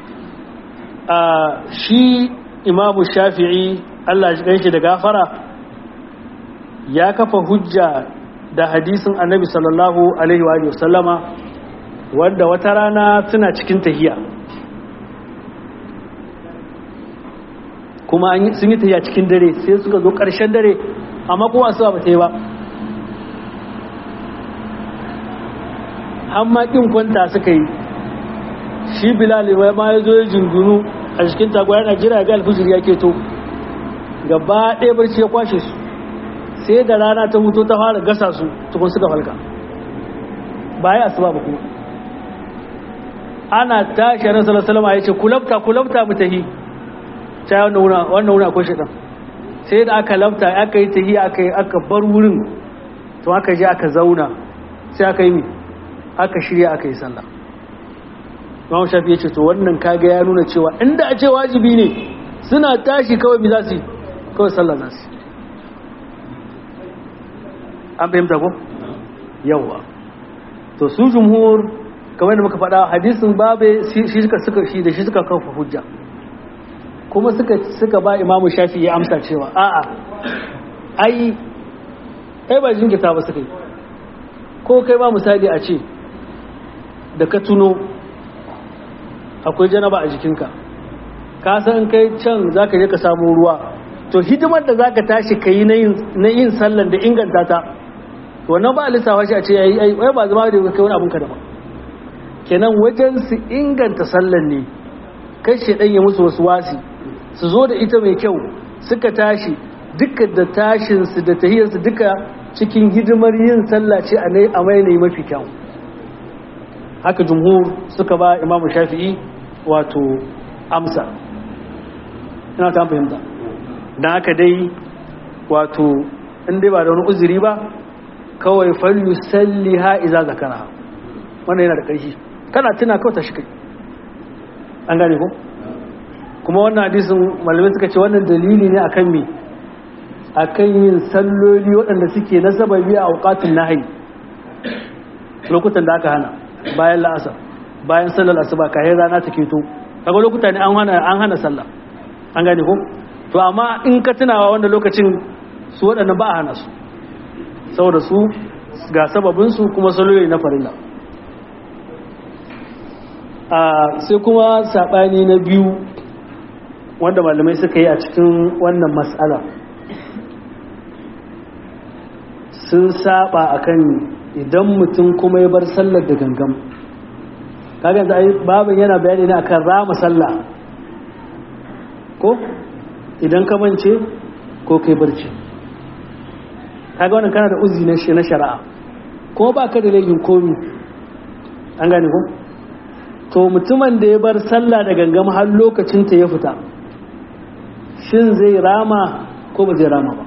shi Imamu Shafi'i Allah ya ganshi da gafara ya kafa hujja da hadisin Annabi sallallahu alaihi wa sallama wanda wata rana suna cikin tahiya kuma sun yi tahiya cikin dare sai suka zo ƙarshen dare amma kuma asuba ba ta yi ba, amma ƙin kwanta suka yi. Shi Bilal ma ya zo ya jingunu a cikin taguwa yana jira ga alfijir ya keto, gaba ɗaya barci ya kwashe su sai da rana ta huto ta fara gasa su tukun suka falka ba ya asuba ba kuma. Ana tashi ran sallallahu alaihi wasallam ya ce kulabta kulabta mu tahi ta wannan wuna wannan wuna akwai shedan, sai da aka labta aka yi tahi aka yi aka bar wurin to aka je aka zauna sai aka yi mi aka shirya aka yi sallah. Imam Shafi ya ce to wannan kaga ya nuna cewa inda a ce wajibi ne suna tashi kawai mi za su yi kawai sallah za su yi. An fahimta ko? Yawwa. To su jumhur kamar da muka faɗa hadisin babe shi suka suka shi da shi suka kafa hujja. Kuma suka suka ba Imam Shafi ya amsa cewa a'a ai ai ba jinkita ba suka yi. Ko kai ba misali a ce da ka tuno akwai janaba a jikinka ka san kai can zaka je ka samu ruwa to hidimar da zaka tashi kai na yin na yin sallan da inganta ta to wannan ba lissafa shi a ce ai ai ba zama da kai wani abun ka da ba kenan wajen su inganta sallan ne kai shedan ya musu wasu wasi su zo da ita mai kyau suka tashi duka da tashin su da tahiyar su duka cikin hidimar yin sallah ce a a mai ne mafi kyau. Haka jumhur suka ba Imam Shafi'i wato amsa. Ina ta fahimta. Dan haka dai wato in dai ba da wani uzuri ba kawai fal yusalliha idza zakara. Wannan yana da ƙarfi. Kana tuna kawai ta shi kai. An gane ko? Kuma wannan hadisin malamai suka ce wannan dalili ne akan me? Akan yin salloli waɗanda suke na sababi a auqatul nahyi. Lokutan da aka hana bayan la'asar bayan sallar asuba kayan rana ta keto kaga lokuta ne an hana an hana sallah. An gane ko? To amma in ka tunawa wanda lokacin su waɗannan ba a hana su saboda su ga sababin su kuma salloli na farilla. a sai kuma sabani na biyu wanda malamai suka yi a cikin wannan mas'ala sun saba akan idan mutum kuma ya bar sallar da gangam. Kaga yanzu ai babin yana bayani ne akan rama sallah ko idan ka mance ko kai barci. Kaga wannan kana da uzuri na na shari'a ko ba ka da laifin komi. An gane ko? To mutumin da ya bar sallah da gangam har lokacin ta ya fita shin zai rama ko ba zai rama ba?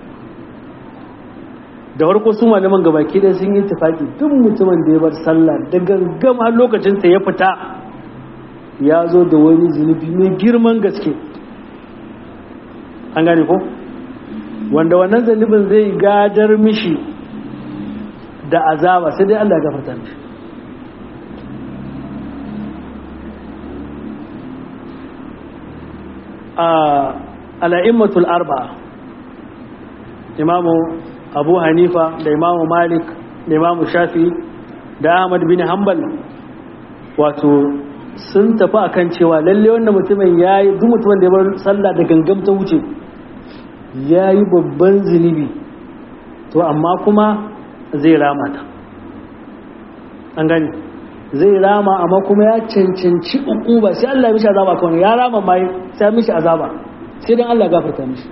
Da farko su malaman gabaki da sun yi tafaki duk mutumin da ya bar sallah da gangam har lokacin ta ya fita ya zo da wani zunubi mai girman gaske. An gane ko? Wanda wannan zunubin zai gadar mishi da azaba sai dai Allah ya gafarta mishi. a al'immatul arba'a imamu Abu Hanifa da imamu Malik da imamu Shafi da Ahmad bin Hanbal wato sun tafi akan cewa lalle wannan mutumin yayi duk mutumin da ya bar sallah da gangam ta wuce yayi babban zunubi to amma kuma zai rama ta. An gani zai rama amma kuma ya cancanci ukuba sai Allah ya mishi azaba kawai ya rama mai sai mishi azaba sai dan Allah gafarta mishi.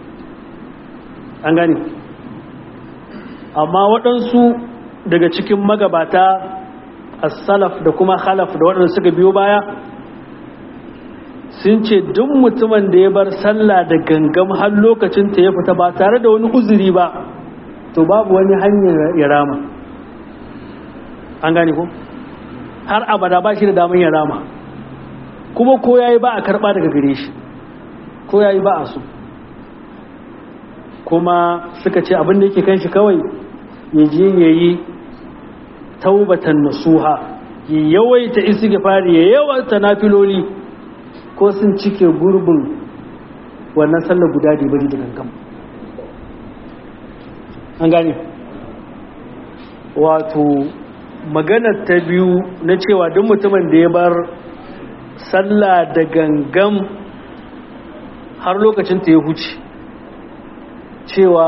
An gani amma waɗansu daga cikin magabata as-salaf da kuma khalaf da waɗanda suka biyo baya sun ce duk mutumin da ya bar sallah da gangam har lokacin ta ya fita ba tare da wani uzuri ba to babu wani hanyar ya rama. An gane ko har abada ba shi da damar ya rama kuma ko yayi ba a karba daga gare shi ko yayi ba a so kuma suka ce abin da yake kan shi kawai ya je ya yi taubatan nasuha, ya yawaita istighfari, ya yawaita nafiloli, ko sun cike gurbin wannan sallar guda da bari da gangan. An gane wato maganar ta biyu na cewa duk mutumin da ya bar sallah da gangan har lokacin ta ya huce, cewa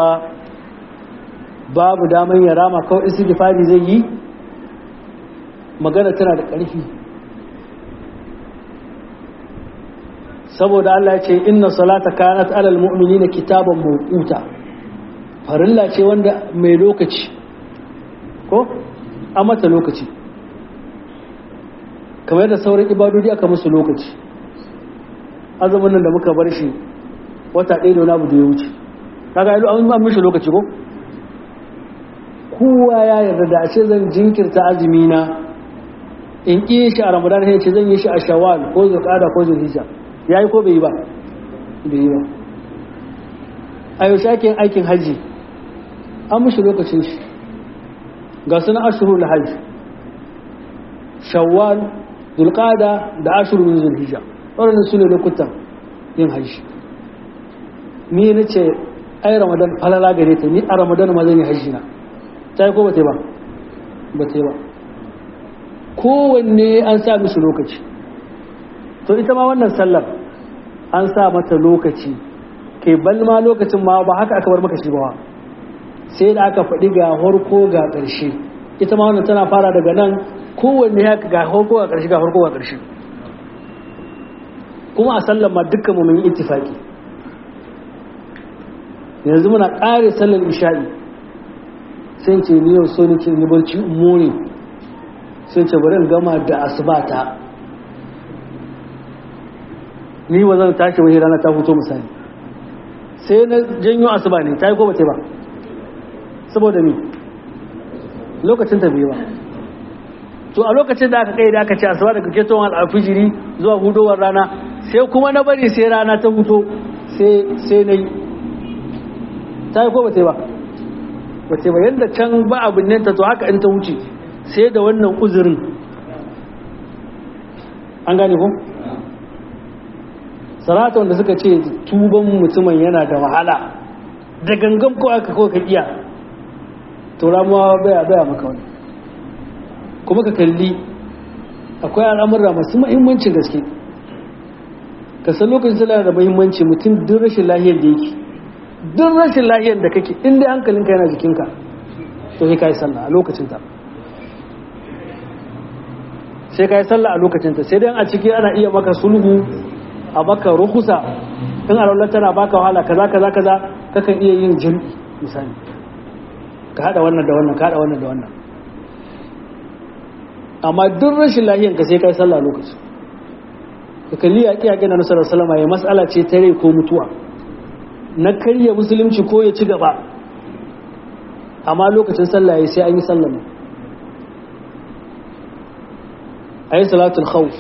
babu daman ya rama, kawai istighfari zai yi, magana tana da ƙarfi, saboda Allah ya ce inna salata kanat alal mu'minina kitaban mawquta, farilla ce wanda mai lokaci, ko a mata lokaci kamar da sauran ibadodi aka musu lokaci. Azumin nan da muka bar shi wata ɗaya da wani abu da ya wuce, kaga an an mishi lokaci ko kowa ya yarda da a ce zan jinkirta azumi na in ƙi shi a Ramadan, sai ce zan yi shi a Shawwal ko Zulqa'ada ko Zulhijja, yayi ko bai yi ba? Bai yi ba. A yau shakin aikin haji an mishi lokacin shi, ga sunan ashhurul hajj, Shawwal, Zulqa'ada da ashhurul Zulhijja, waɗannan su ne lokutan yin hajji. Ni na ce ai Ramadan falala gare ta, ni a Ramadan ma zan yi hajji na, ta yi ko ba ta yi ba? Ba ta yi ba. Kowanne an sa mishi lokaci, to ita ma wannan sallar an sa mata lokaci, ke balma lokacin ma ba haka aka bar maka shi ba, sai da aka faɗi ga harko ga ƙarshe. Ita ma wannan tana fara daga nan, kowanne haka ga harko ga ƙarshe ga harko ga ƙarshe. Kuma a sallar ma dukkan mu mun yi ittifaki, yanzu muna ƙare sallar isha'i sai ce ni yau so nake ni barci umuri, sai ce bari in gama da asibata, ni ba zan tashi wani rana ta fito misali, sai na janyo asuba ne, ta yi ko ba ta ba? Saboda mi lokacin ta biyu ba. To a lokacin da aka kai da aka ce asuba daga ketowar alfijiri zuwa hudowar rana, sai kuma na bari sai rana ta huto sai na yi, ta yi ko ba ta ba? Ba ta ba. Yadda can ba abin nan ta to haka in ta wuce sai da wannan uzurin. An gane ko? Sarata wanda suka ce tuban mutumin yana da wahala, da gangan ko aka ko ka iya, to ramuwa baya baya maka wani. Kuma ka kalli akwai al'amurra masu muhimmancin gaske, ka san lokacin sallah da muhimmanci. Mutum duk rashin lahiyar da yake, duk rashin lahiyar da kake, inda hankalinka yana jikinka, to sai ka yi sallah a lokacinta, sai ka yi sallah a lokacinta. Sai dai a ciki ana iya maka sulhu, a baka rukusa, in alwallar tana baka wahala kaza kaza kaza, kakan iya yin jami'i misali, ka hada wannan da wannan, ka hada wannan da wannan. Amma duk rashin lahiyanka sai ka yi sallah lokaci. Ka kalli yaƙi yaƙi na nasarar salama, ya matsala ce ta rai ko mutuwa, na karya musulunci ko ya ci gaba, amma lokacin sallah ya sai an yi sallah ne. A yi salatul khawf,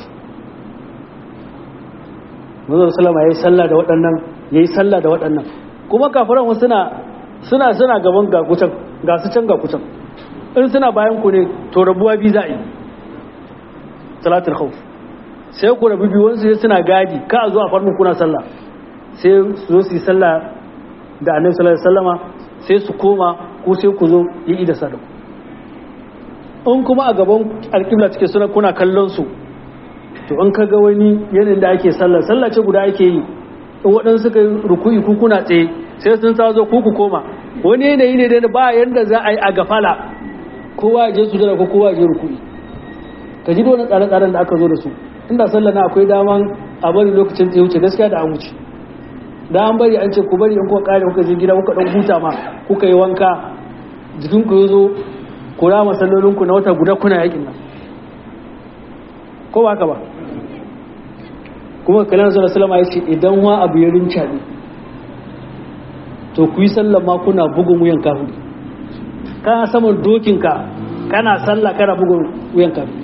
nasarar salama ya yi sallah da waɗannan, ya yi sallah da waɗannan. Kuma kafiran wasu suna suna suna gaban ga kucan, ga su can ga kucan, in suna bayan ku ne to rabuwa bi za a yi salatul khawf, sai ku rabu biyu, wani suna gadi ka a zo a farmin kuna sallah, sai su zo su yi sallah da annabi sallallahu alaihi wasallama, sai su koma ko sai ku zo yi da sadaku. In kuma a gaban alƙibla take suna kuna kallon su, to in ka ga wani yanayin da ake sallah, sallah ce guda ake yi, in waɗansu suka yi ruku'i ku kuna tsaye, sai sun sa zo ku ku koma, wani yanayi ne da ba yanda za a yi a gafala, kowa ya je su jira ko kowa ya je ruku'i. Ka ji wani tsare-tsaren da aka zo da su, inda sallah na akwai daman a bari lokacin tsaye wuce, gaskiya da an wuce, da an bari an ce ku bari in kuka kare kuka je gida kuka dan huta ma, kuka yi wanka, jikin ku yazo ku rama sallolin ku na wata guda kuna yakin nan, ko ba haka ba? Kuma kallan sallallahu alaihi wasallam ya ce idan wa abu ya rinca ne, to ku yi sallah ma kuna bugun wuyan kafiri, kana saman dokinka kana sallah kana bugun wuyan kafiri.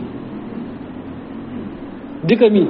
Duka mi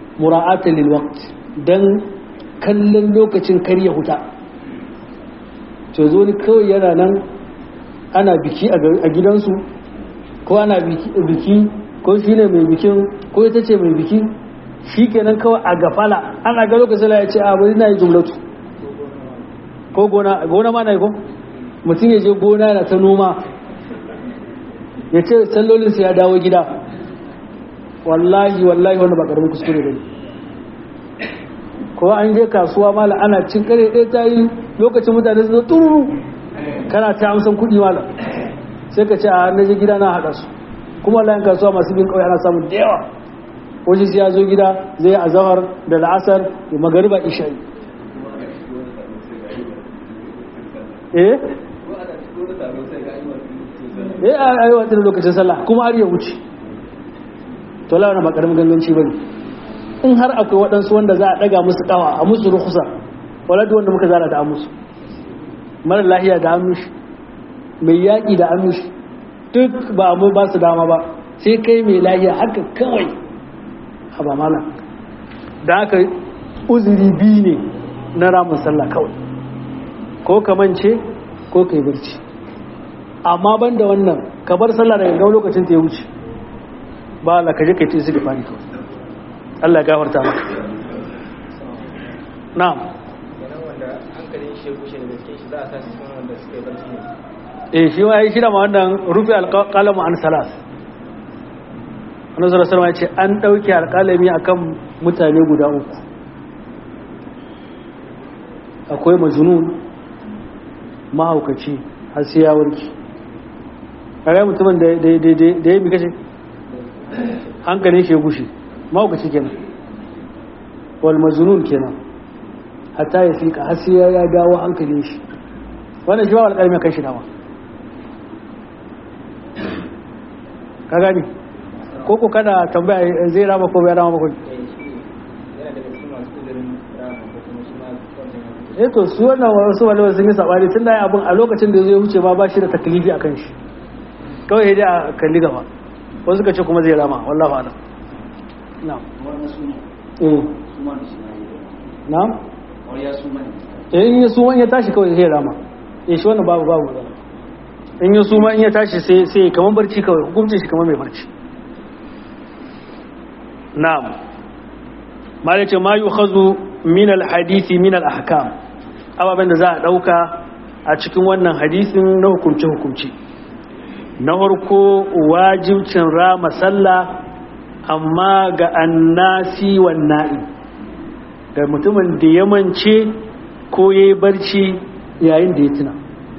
mura'atan lil waqt, dan kallon lokacin kariya huta. to zo ni kawai yana nan ana biki a gidansu ko ana biki ko shi ne mai bikin ko ita ce mai biki shi kenan kawai a gafala ana ga lokacin ya ce a bari na yi jumlatu ko gona gona ma na yi ko mutum ya je gona na ta noma ya ce sallolinsa ya dawo gida wallahi wallahi wanda ba karamin kuskure ba ne ko an je kasuwa mala ana cin kare ɗaya ta yi lokacin mutane su tururu kana ta amsan kuɗi mala sai ka ce a na je gida na haɗa su kuma layin kasuwa masu bin ƙauye ana samun da yawa wajen sai ya zo gida zai azahar da la'asar da magariba isha'i eh eh a yi wata lokacin sallah kuma har ya wuce to lawan ba karamin ganganci bane in har akwai waɗansu wanda za a ɗaga musu ƙawa a musu rukusa wala duk wanda muka zara da amusu mara lahiya da amushi mai yaƙi da amushi duk ba mu ba su dama ba sai kai mai lahiya haka kawai a ba mala da haka uzuri biyu ne na ramin sallah kawai ko ka mance ko ka yi barci amma ban da wannan ka bar sallah daga gau lokacin ta ya wuce ba Allah ka je kai tisi da fani kawai Allah ya gafarta maka na'am wanda hankalin shi ya kushe da gaske shi za a sa shi cikin wanda suka yi barci ne eh shi ma yayi shida ma wannan rufi alqalamu an salas annabi sallallahu alaihi wasallam ya ce an dauke alqalami akan mutane guda uku akwai majnun mahaukaci har sai ya warke kaga mutumin da da da da ya bi kace hankalin shi ya gushe mahaukaci kenan wal majnun kenan hatta ya fika har sai ya dawo hankalin shi wannan shi ba alqalami kan shi dawa ka gani ko ko kada tambaya zai rama ko bai rama ba ko eh to su wannan wasu wani sun yi sabani tun da abin a lokacin da zai wuce ba ba shi da taklifi akan shi kawai dai a kalli gaba wasu suka ce kuma zai rama wallahi a'lam na'am wannan suna eh suma da shi na'am wani ya suma ne eh in ya suma ya tashi kawai zai rama eh shi wannan babu babu in ya suma in ya tashi sai sai kaman barci kawai hukuncin shi kaman mai barci na'am malai ce ma yukhazu min alhadisi min alahkam ababen da za a dauka a cikin wannan hadisin na hukunce hukunci na farko wajibcin rama sallah amma ga annasi wan na'i ga mutumin da ya mance ko yayi barci yayin da ya tuna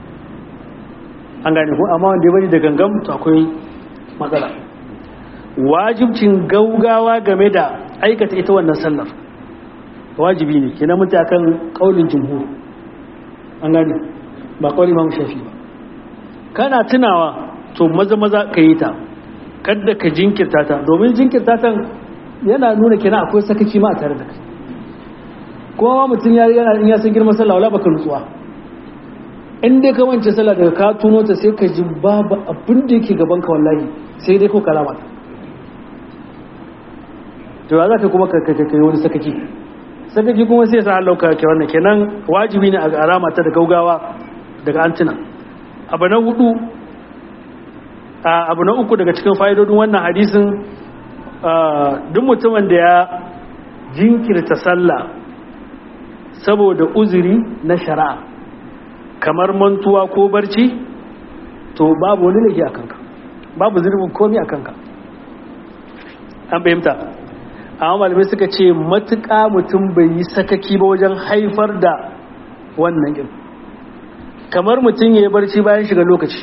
an gane ko amma wanda ya bari da gangan to akwai matsala wajibcin gaugawa game da aikata ita wannan sallar wajibi ne kina mutu akan kaulin jumhur an gane ba kaulin Imam Shafi ba kana tunawa to maza maza ka yi ta kada ka jinkirta ta domin jinkirta ta yana nuna kina akwai sakaci ma a tare da kai kuma mutum ya yana in ya san girman sallah wala baka nutsuwa in dai ka wance sallah daga ka tuno ta sai ka ji babu abin da yake gaban ka wallahi sai dai ko kalama to ya zaka kuma ka kai wani sakaci sakaci kuma sai sa Allah ka ke wannan kenan wajibi ne a alama ta da gaugawa daga antuna abu na hudu abu na uku daga cikin fa'idodin wannan hadisin duk mutumin da ya jinkirta sallah saboda uzuri na shari'a kamar mantuwa ko barci to babu wani laifi a kanka babu zurbin komi a kanka an fahimta amma malamai suka ce matuƙa mutum bai yi sakaki ba wajen haifar da wannan yin kamar mutum ya yi barci bayan shiga lokaci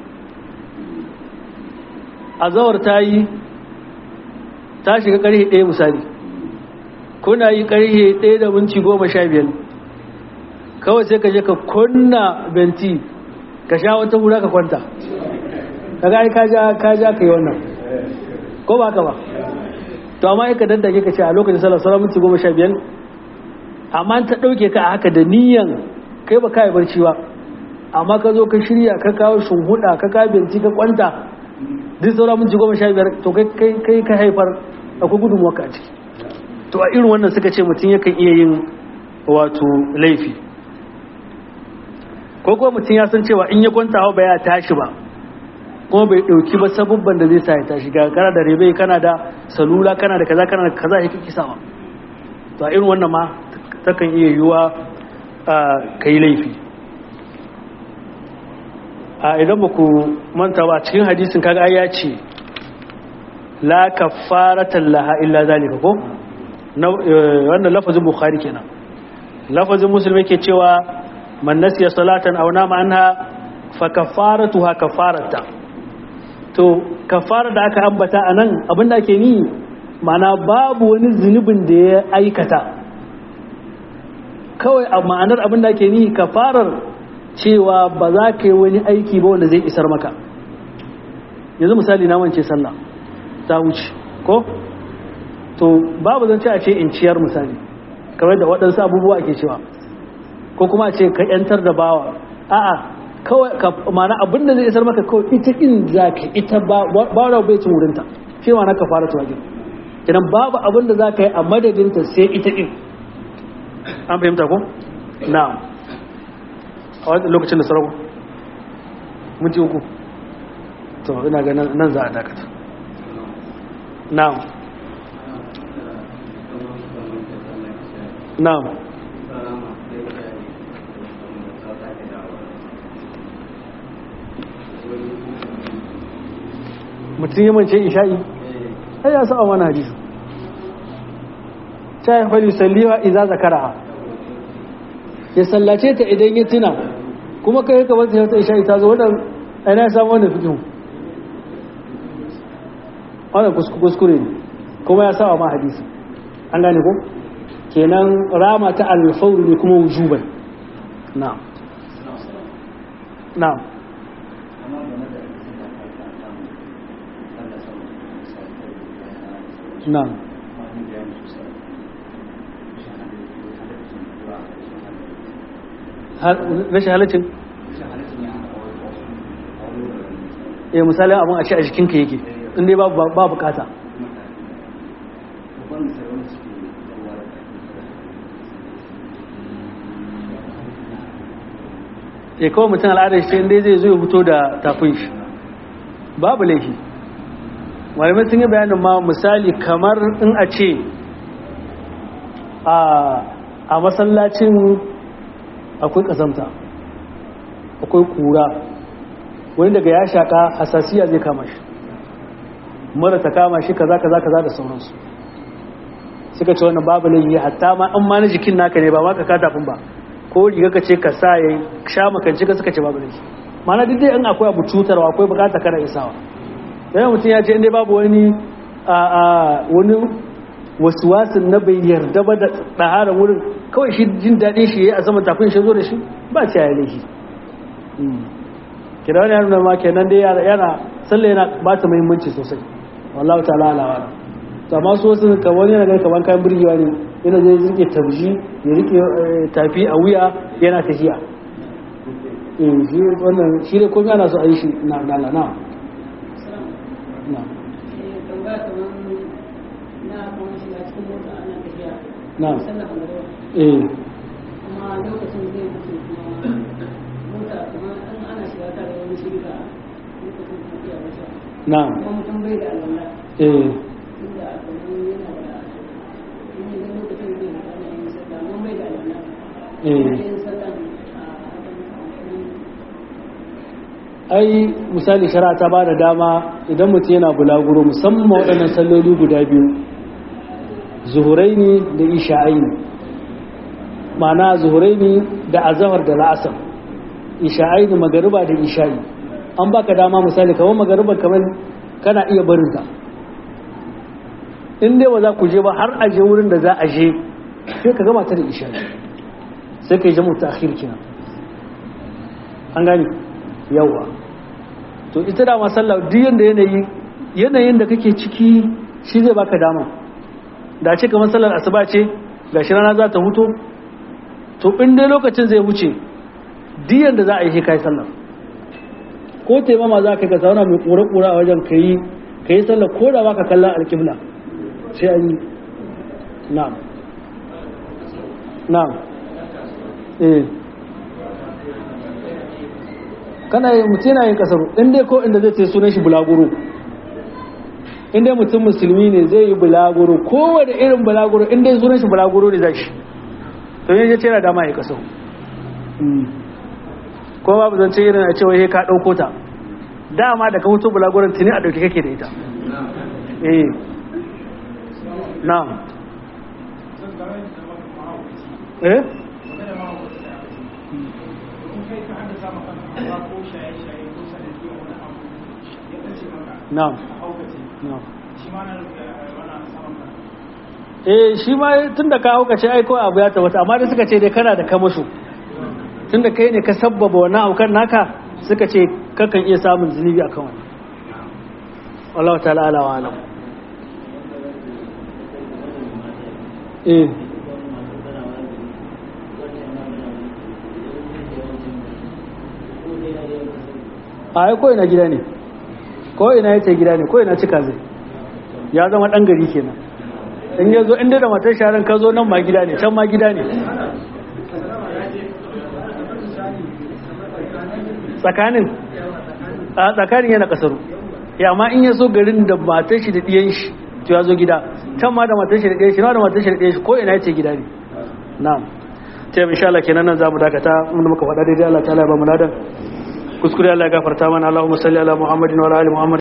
azawar ta yi ta shiga ƙarfe ɗaya misali kuna yi ƙarfe ɗaya da minti goma sha biyar kawai sai ka je ka kunna benti ka sha wata hura ka kwanta ka ga ai ka ja ka ja kai wannan ko ba ka ba to amma ka daddake ka ce a lokacin sallar sauran minti goma sha biyar amma ta ɗauke ka a haka da niyan kai ba kai barci ba amma ka zo ka shirya ka kawo shunhuda ka kawo benti ka kwanta duk sauran minti goma sha biyar to kai kai ka haifar akwai gudunmuwa ka a ciki to a irin wannan suka ce mutum yakan iya yin wato laifi ko kuma mutum ya san cewa in ya kwanta hau ba ya tashi ba kuma bai dauki ba sabubban da zai sa ya tashi ga kana da rebe kana da salula kana da kaza kana da kaza ya kike sama to a irin wannan ma takan iya yiwuwa kai laifi a idan ba ku manta ba cikin hadisin kaga ai ya ce la kafarata laha illa zalika ko wannan lafazin bukhari kenan lafazin muslim yake cewa man nasiya salatan aw nama anha fa kafaratuha kafarata to kafara da aka ambata anan abinda ake ni ma'ana babu wani zunubin da ya aikata kawai a ma'anar abinda ake ni kafarar cewa ba za ka yi wani aiki ba wanda zai isar maka yanzu misali na wance sallah ta wuce ko to babu zan ce a ce in ciyar misali kamar da waɗansu abubuwa ake cewa ko kuma a ce ka yantar da bawa a'a kawai ka mana abinda zai isar maka kawai ita in za ka ita ba ba bai cin wurinta shi ma na ka fara tuwagin idan babu abinda za ka yi a madadinta sai ita in an fahimta ko na'am a wani lokacin da sarau minti uku to ina ga nan za a dakata na'am na'am mutum yi mance isha'i sai ya sa a wani hadisi ta yi fali salliwa iza zakara ya sallace ta idan ya tuna kuma kai ka wata yata isha'i ta zo wadda aina ya samu wanda fikin wadda kuskure ne kuma ya sa a ma hadisi an gane ko kenan rama ta alfawar ne kuma wujuban na'am na'am na'am rashin halittin eh misalin abin a ce a jikinka yake inda ba bukata ya kawai mutum al'adar shi inda zai zo ya fito da tafin shi babu laifi malamai sun yi bayanin ma misali kamar in a ce a masallacin akwai kazamta akwai kura wani daga ya shaka hasasiya zai kama shi mara ta kama shi kaza kaza kaza da sauransu suka ce wannan babu laifi hatta ma an ma na jikin naka ne ba ma ka katafin ba ko riga ka ce ka sa ya sha makanci ka suka ce babu laifi mana duk dai in akwai abu cutarwa akwai bukata kana isawa sai mutum ya ce inda babu wani a a wani wasuwasin na bai yarda ba da tsahara wurin kawai shi jin daɗin shi ya a saman tafin shi zo da shi ba ce ya laifi kira wani yana ma kenan dai yana sallah yana ba ta muhimmanci sosai wallahu ta'ala ala wala to amma su wasu ka wani yana ganin kamar kayan burgewa ne yana zai rike tabji ya rike tafi a wuya yana tafiya eh shi wannan shi ne komai ana so a yi shi na na na na na eh amma lokacin zai wuce kuma mota kuma an ana shiga tare da wani shirka lokacin tafiya wata na kuma mutum bai da alwala eh inda kuma yana da yin da lokacin zai wuce ana yin sallah amma bai da alwala eh yin sallah ai misali shari'a ta ba da dama idan mutum yana bulaguro musamman waɗannan salloli guda biyu zuhuraini da isha'aini ma'ana zuhuraini da azahar da la'asar isha'aini magariba da isha'i an baka dama misali kamar magariba kamar kana iya barinta in dai ba za ku je ba har aje wurin da za a je sai ka gama ta da isha'i sai ka yi jamu ta akhir kenan an gani yawa to ita da masallah duk yanda yanayi yanayin da kake ciki shi zai baka dama da ce kamar sallar asuba ce gashi rana za ta huto to in dai lokacin zai wuce duk yanda za a yi kai sallar ko taimama za ka ga zauna mai kura-kura a wajen ka yi ka yi sallar ko da baka kallon alƙibla sai an yi na'am na'am eh kana yin mutum yana yin kasaru in dai ko inda zai ce sunan shi bulaguro in dai mutum musulmi ne zai yi bulaguro kowane irin bulaguro in dai sunan shi bulaguro ne zai shi to yin ce yana dama ya kasaru ko babu zance irin a cewa ya ka ɗauko ta dama da ka hutu bulaguron tuni a ɗauki kake da ita eh na'am eh na'am na'am eh shi ma tun da ka haukace aiko abu ya tabbata amma da suka ce dai kana da kamasho tun da kai ne ka sabbaba wani aukan naka suka ce kakan iya samun zunubi a kan wani Allah ta'ala ala wa alam eh a yi ko ina gida ne ko ina ya ce gida ne ko ina cika zai ya zama ɗan gari kenan in ya zo inda da matar sharan ka zo nan ma gida ne can ma gida ne tsakanin a tsakanin yana kasaru ya amma in ya so garin da matar shi da ɗiyan shi to ya zo gida can ma da matar shi da ɗiyan shi na da matar shi da ɗiyan shi ko ina ya ce gida ne na'am ta yi insha Allah kenan nan za mu dakata mun muka faɗa daidai Allah ta'ala ya ba mu ladan kuskure Allah ya gafarta mana Allahumma salli ala Muhammadin wa ala ali Muhammad